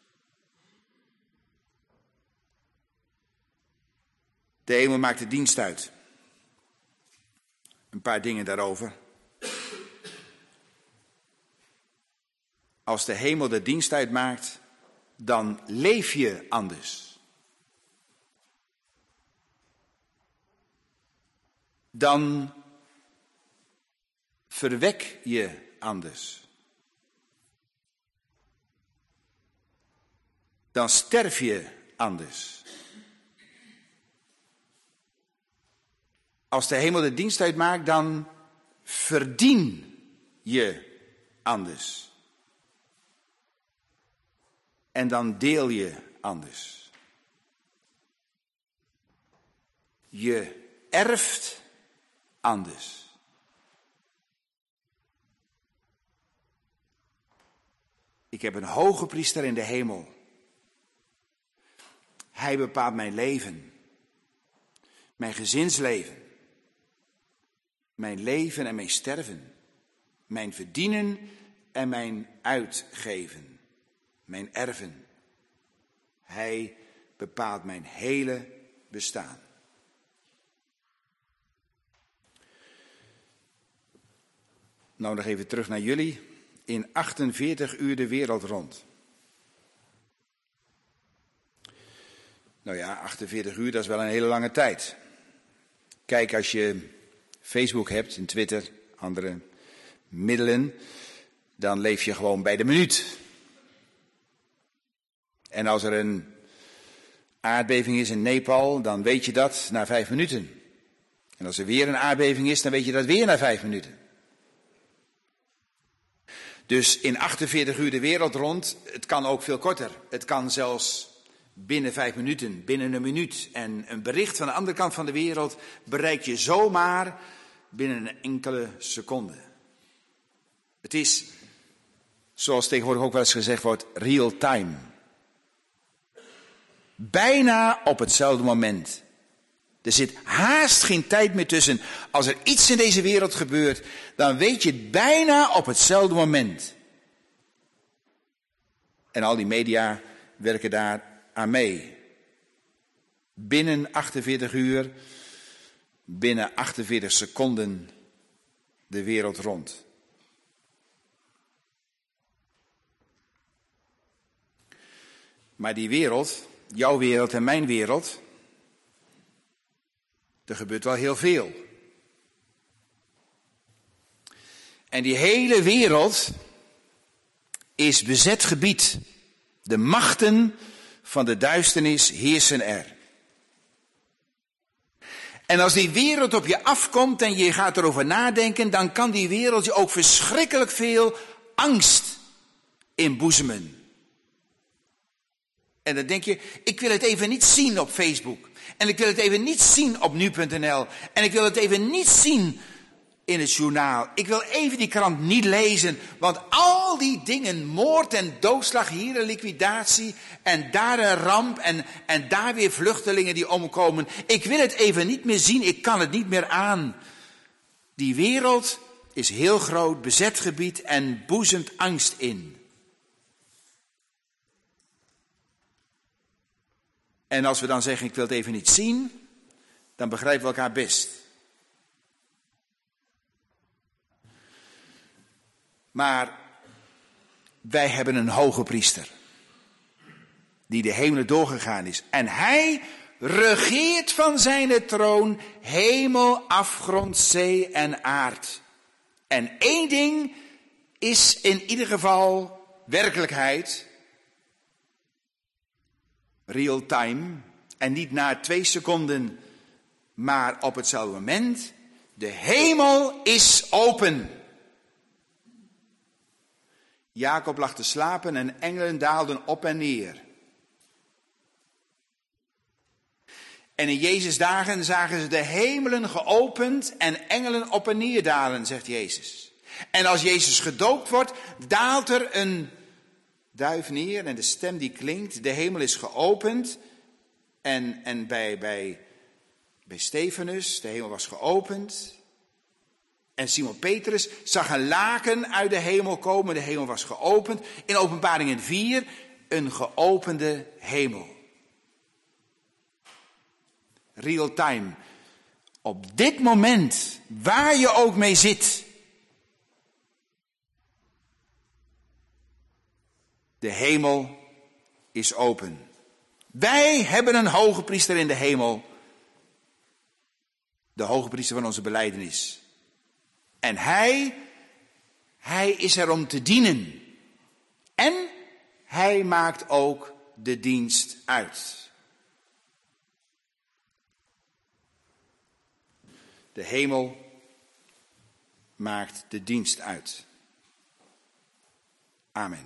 De hemel maakt de dienst uit. Een paar dingen daarover. Als de hemel de dienst uitmaakt, dan leef je anders. Dan verwek je anders. Dan sterf je anders. Als de hemel de dienst uitmaakt, dan verdien je anders. En dan deel je anders. Je erft anders. Ik heb een hoge priester in de hemel. Hij bepaalt mijn leven. Mijn gezinsleven. Mijn leven en mijn sterven. Mijn verdienen en mijn uitgeven. Mijn erven. Hij bepaalt mijn hele bestaan. Nou, nog even terug naar jullie. In 48 uur de wereld rond. Nou ja, 48 uur, dat is wel een hele lange tijd. Kijk, als je Facebook hebt en Twitter, andere middelen, dan leef je gewoon bij de minuut. En als er een aardbeving is in Nepal, dan weet je dat na 5 minuten. En als er weer een aardbeving is, dan weet je dat weer na 5 minuten. Dus in 48 uur de wereld rond, het kan ook veel korter. Het kan zelfs binnen 5 minuten, binnen een minuut. En een bericht van de andere kant van de wereld bereik je zomaar binnen een enkele seconde. Het is, zoals tegenwoordig ook wel eens gezegd wordt, real time. Bijna op hetzelfde moment. Er zit haast geen tijd meer tussen. Als er iets in deze wereld gebeurt, dan weet je het bijna op hetzelfde moment. En al die media werken daar aan mee. Binnen 48 uur, binnen 48 seconden de wereld rond. Maar die wereld, jouw wereld en mijn wereld, er gebeurt wel heel veel. En die hele wereld is bezet gebied. De machten van de duisternis heersen er. En als die wereld op je afkomt en je gaat erover nadenken, dan kan die wereld je ook verschrikkelijk veel angst inboezemen. En dan denk je, ik wil het even niet zien op Facebook. En ik wil het even niet zien op nu.nl. En ik wil het even niet zien in het journaal. Ik wil even die krant niet lezen. Want al die dingen, moord en doodslag, hier een liquidatie. En daar een ramp en daar weer vluchtelingen die omkomen. Ik wil het even niet meer zien. Ik kan het niet meer aan. Die wereld is heel groot, bezet gebied en boezemt angst in. En als we dan zeggen, ik wil het even niet zien, dan begrijpen we elkaar best. Maar wij hebben een hoge priester, die de hemelen doorgegaan is. En hij regeert van zijn troon hemel, afgrond, zee en aard. En één ding is in ieder geval werkelijkheid. Real time. En niet na 2 seconden, maar op hetzelfde moment. De hemel is open. Jacob lag te slapen en engelen daalden op en neer. En in Jezus' dagen zagen ze de hemelen geopend en engelen op en neer dalen, zegt Jezus. En als Jezus gedoopt wordt, daalt er een duif neer en de stem die klinkt, de hemel is geopend. En bij Stefanus, de hemel was geopend. En Simon Petrus zag een laken uit de hemel komen, de hemel was geopend. In Openbaringen 4, een geopende hemel. Real time. Op dit moment, waar je ook mee zit. De hemel is open. Wij hebben een hoge priester in de hemel. De hoge priester van onze belijdenis. En hij is er om te dienen. En hij maakt ook de dienst uit. De hemel maakt de dienst uit. Amen.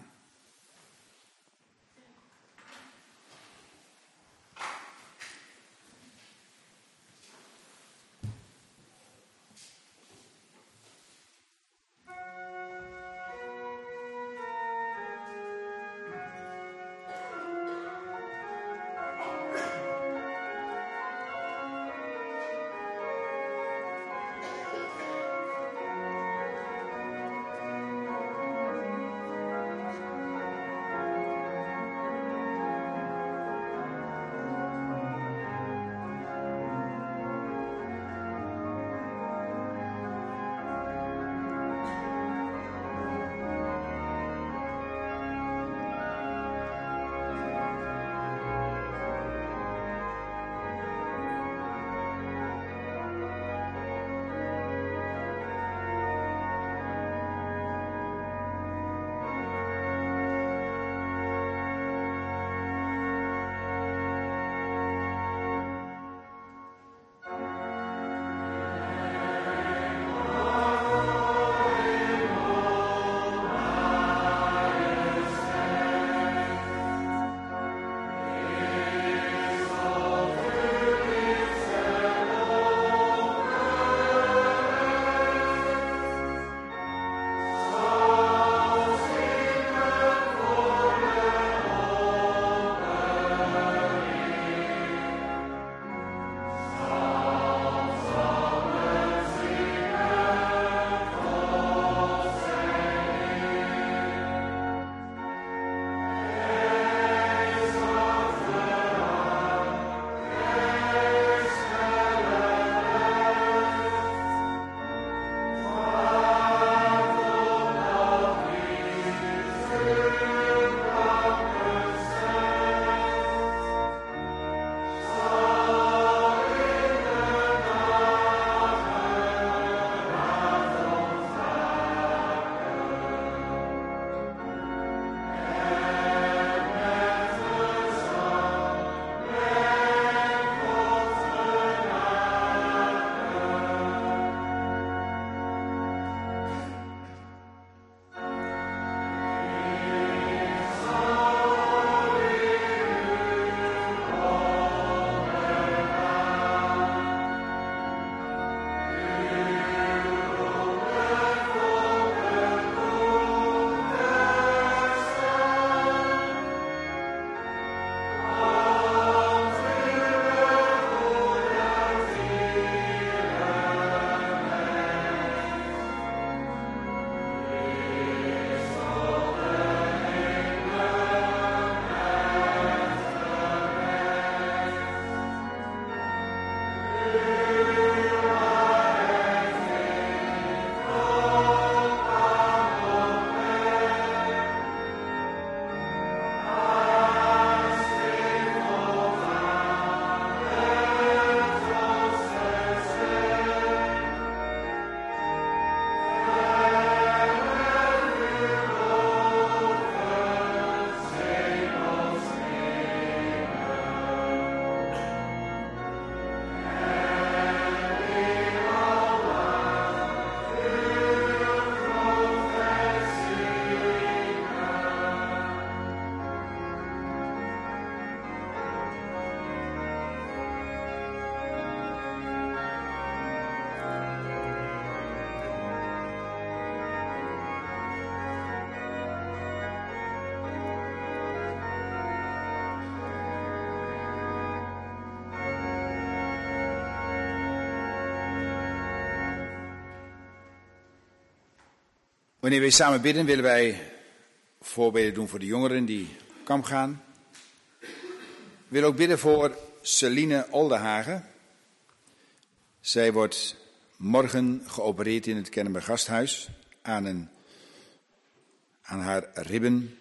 Wanneer wij samen bidden, willen wij voorbeden doen voor de jongeren die op kamp gaan. We willen ook bidden voor Celine Oldenhagen. Zij wordt morgen geopereerd in het Kennemer Gasthuis aan haar ribben.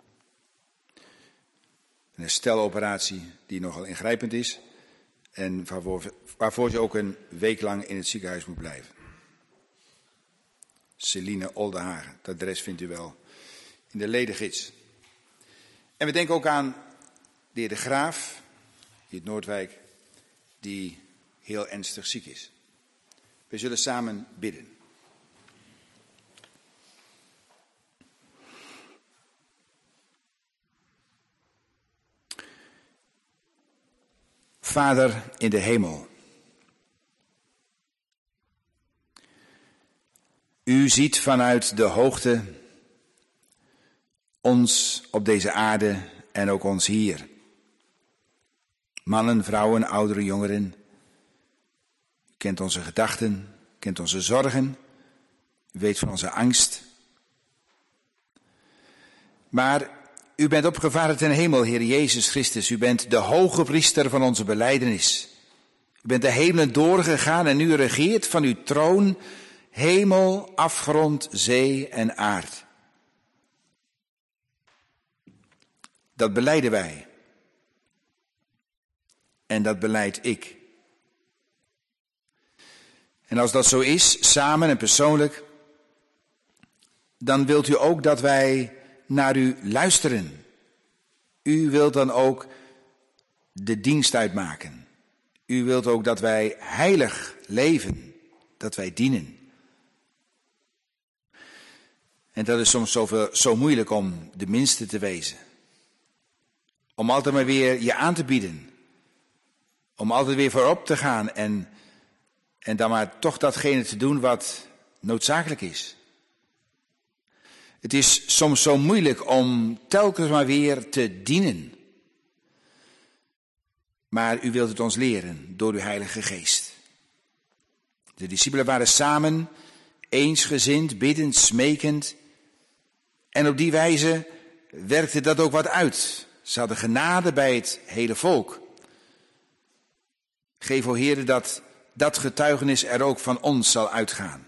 Een hersteloperatie die nogal ingrijpend is en waarvoor ze ook een week lang in het ziekenhuis moet blijven. Celine Oldenhagen, het adres vindt u wel in de ledengids. En we denken ook aan de heer De Graaf, hier in Noordwijk, die heel ernstig ziek is. We zullen samen bidden. Vader in de hemel, u ziet vanuit de hoogte ons op deze aarde en ook ons hier. Mannen, vrouwen, ouderen, jongeren. U kent onze gedachten, kent onze zorgen, u weet van onze angst. Maar u bent opgevaren ten hemel, Heer Jezus Christus. U bent de hoge priester van onze belijdenis. U bent de hemelen doorgegaan en u regeert van uw troon hemel, afgrond, zee en aard. Dat belijden wij. En dat belijd ik. En als dat zo is, samen en persoonlijk, dan wilt u ook dat wij naar u luisteren. U wilt dan ook de dienst uitmaken. U wilt ook dat wij heilig leven, dat wij dienen. En dat is soms zo moeilijk om de minste te wezen. Om altijd maar weer je aan te bieden. Om altijd weer voorop te gaan en dan maar toch datgene te doen wat noodzakelijk is. Het is soms zo moeilijk om telkens maar weer te dienen. Maar u wilt het ons leren door uw Heilige Geest. De discipelen waren samen, eensgezind, biddend, smekend. En op die wijze werkte dat ook wat uit. Ze hadden genade bij het hele volk. Geef, o Heere, dat getuigenis er ook van ons zal uitgaan.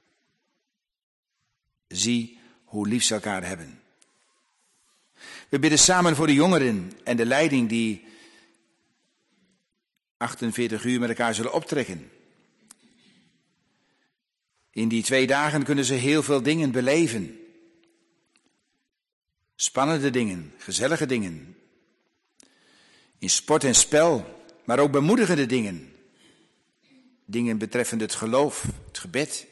Zie hoe lief ze elkaar hebben. We bidden samen voor de jongeren en de leiding die 48 uur met elkaar zullen optrekken. In die 2 dagen kunnen ze heel veel dingen beleven. Spannende dingen, gezellige dingen. In sport en spel, maar ook bemoedigende dingen. Dingen betreffende het geloof, het gebed.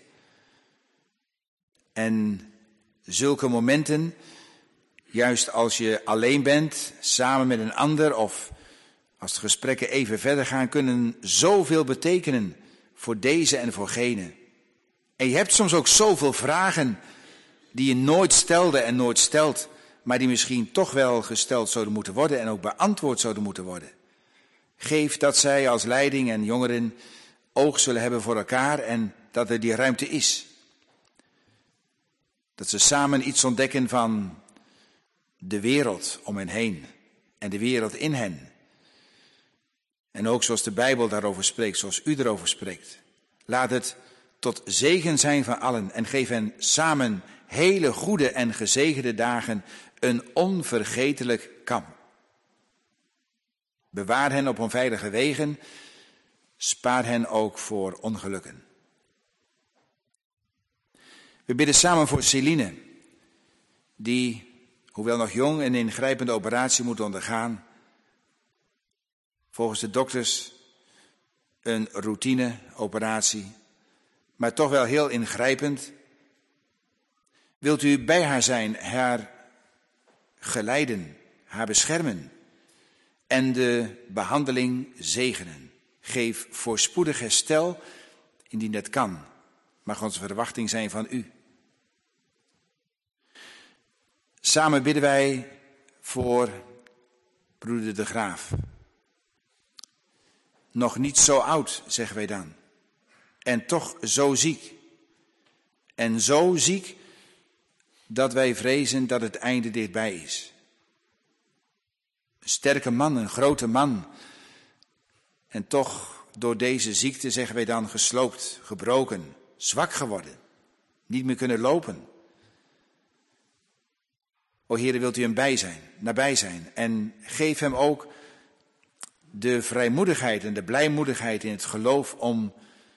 En zulke momenten, juist als je alleen bent, samen met een ander of als de gesprekken even verder gaan, kunnen zoveel betekenen voor deze en voor gene. En je hebt soms ook zoveel vragen die je nooit stelde en nooit stelt, maar die misschien toch wel gesteld zouden moeten worden en ook beantwoord zouden moeten worden. Geef dat zij als leiding en jongeren oog zullen hebben voor elkaar en dat er die ruimte is. Dat ze samen iets ontdekken van de wereld om hen heen en de wereld in hen. En ook zoals de Bijbel daarover spreekt, zoals u erover spreekt. Laat het tot zegen zijn van allen en geef hen samen hele goede en gezegende dagen, een onvergetelijk kamp. Bewaar hen op onveilige wegen, spaar hen ook voor ongelukken. We bidden samen voor Celine, die, hoewel nog jong, een ingrijpende operatie moet ondergaan. Volgens de dokters een routineoperatie, maar toch wel heel ingrijpend. Wilt u bij haar zijn, haar geleiden, haar beschermen en de behandeling zegenen. Geef voorspoedig herstel, indien dat kan. Mag onze verwachting zijn van u. Samen bidden wij voor broeder De Graaf. Nog niet zo oud, zeggen wij dan. En toch zo ziek. En zo ziek dat wij vrezen dat het einde dichtbij is. Een sterke man, een grote man. En toch door deze ziekte, zeggen wij dan, gesloopt, gebroken, zwak geworden. Niet meer kunnen lopen. O Heere, wilt u hem nabij zijn. En geef hem ook de vrijmoedigheid en de blijmoedigheid in het geloof om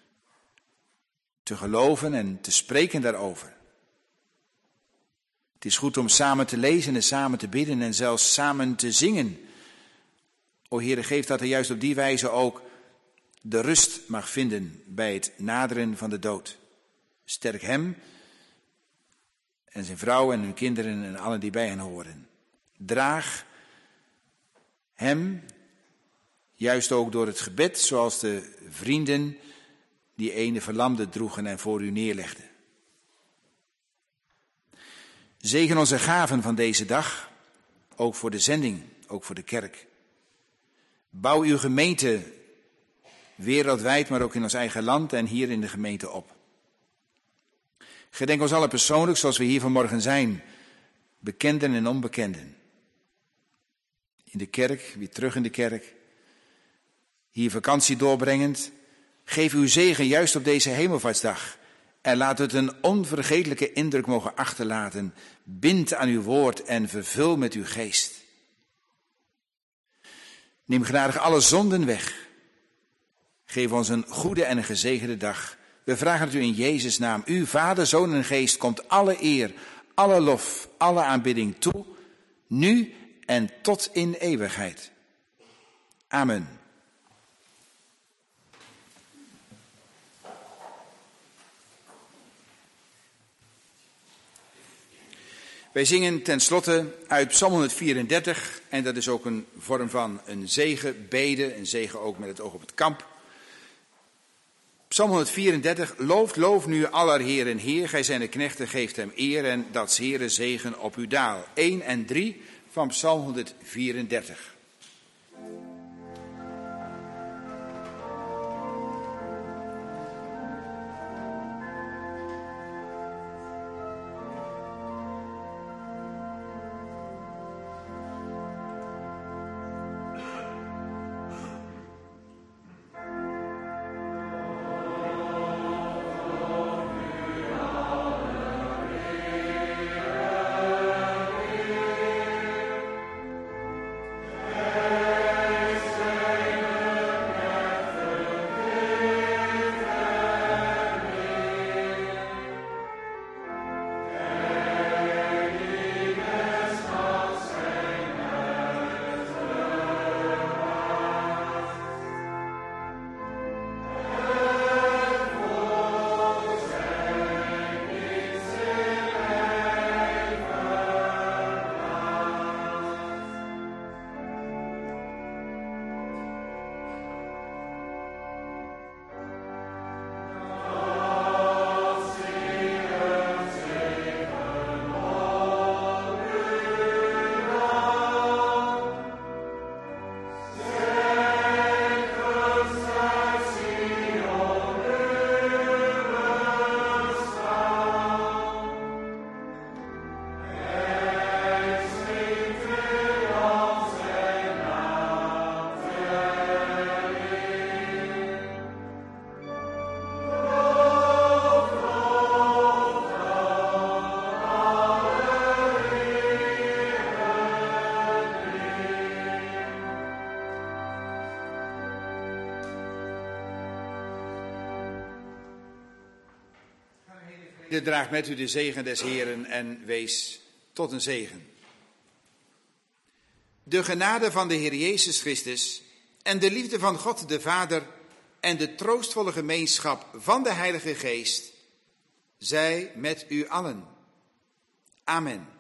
te geloven en te spreken daarover. Het is goed om samen te lezen en samen te bidden en zelfs samen te zingen. O Heere, geef dat hij juist op die wijze ook de rust mag vinden bij het naderen van de dood. Sterk hem en zijn vrouw en hun kinderen en allen die bij hen horen. Draag hem, juist ook door het gebed, zoals de vrienden die ene verlamde droegen en voor u neerlegden. Zegen onze gaven van deze dag, ook voor de zending, ook voor de kerk. Bouw uw gemeente wereldwijd, maar ook in ons eigen land en hier in de gemeente op. Gedenk ons allen persoonlijk, zoals we hier vanmorgen zijn, bekenden en onbekenden. In de kerk, weer terug in de kerk, hier vakantie doorbrengend. Geef uw zegen juist op deze hemelvaartsdag en laat het een onvergetelijke indruk mogen achterlaten. Bind aan uw woord en vervul met uw geest. Neem genadig alle zonden weg. Geef ons een goede en een gezegende dag. We vragen het u in Jezus' naam. U, Vader, Zoon en Geest, komt alle eer, alle lof, alle aanbidding toe, nu en tot in eeuwigheid. Amen. Wij zingen tenslotte uit Psalm 134 en dat is ook een vorm van een zegenbede, een zegen ook met het oog op het kamp. Psalm 134, loof nu aller Heer en Heer, gij zijne knechten geeft hem eer en dat 's Heere zegen op uw daal. 1 en 3 van Psalm 134. Draag met u de zegen des Heeren en wees tot een zegen. De genade van de Heer Jezus Christus en de liefde van God de Vader en de troostvolle gemeenschap van de Heilige Geest zij met u allen. Amen.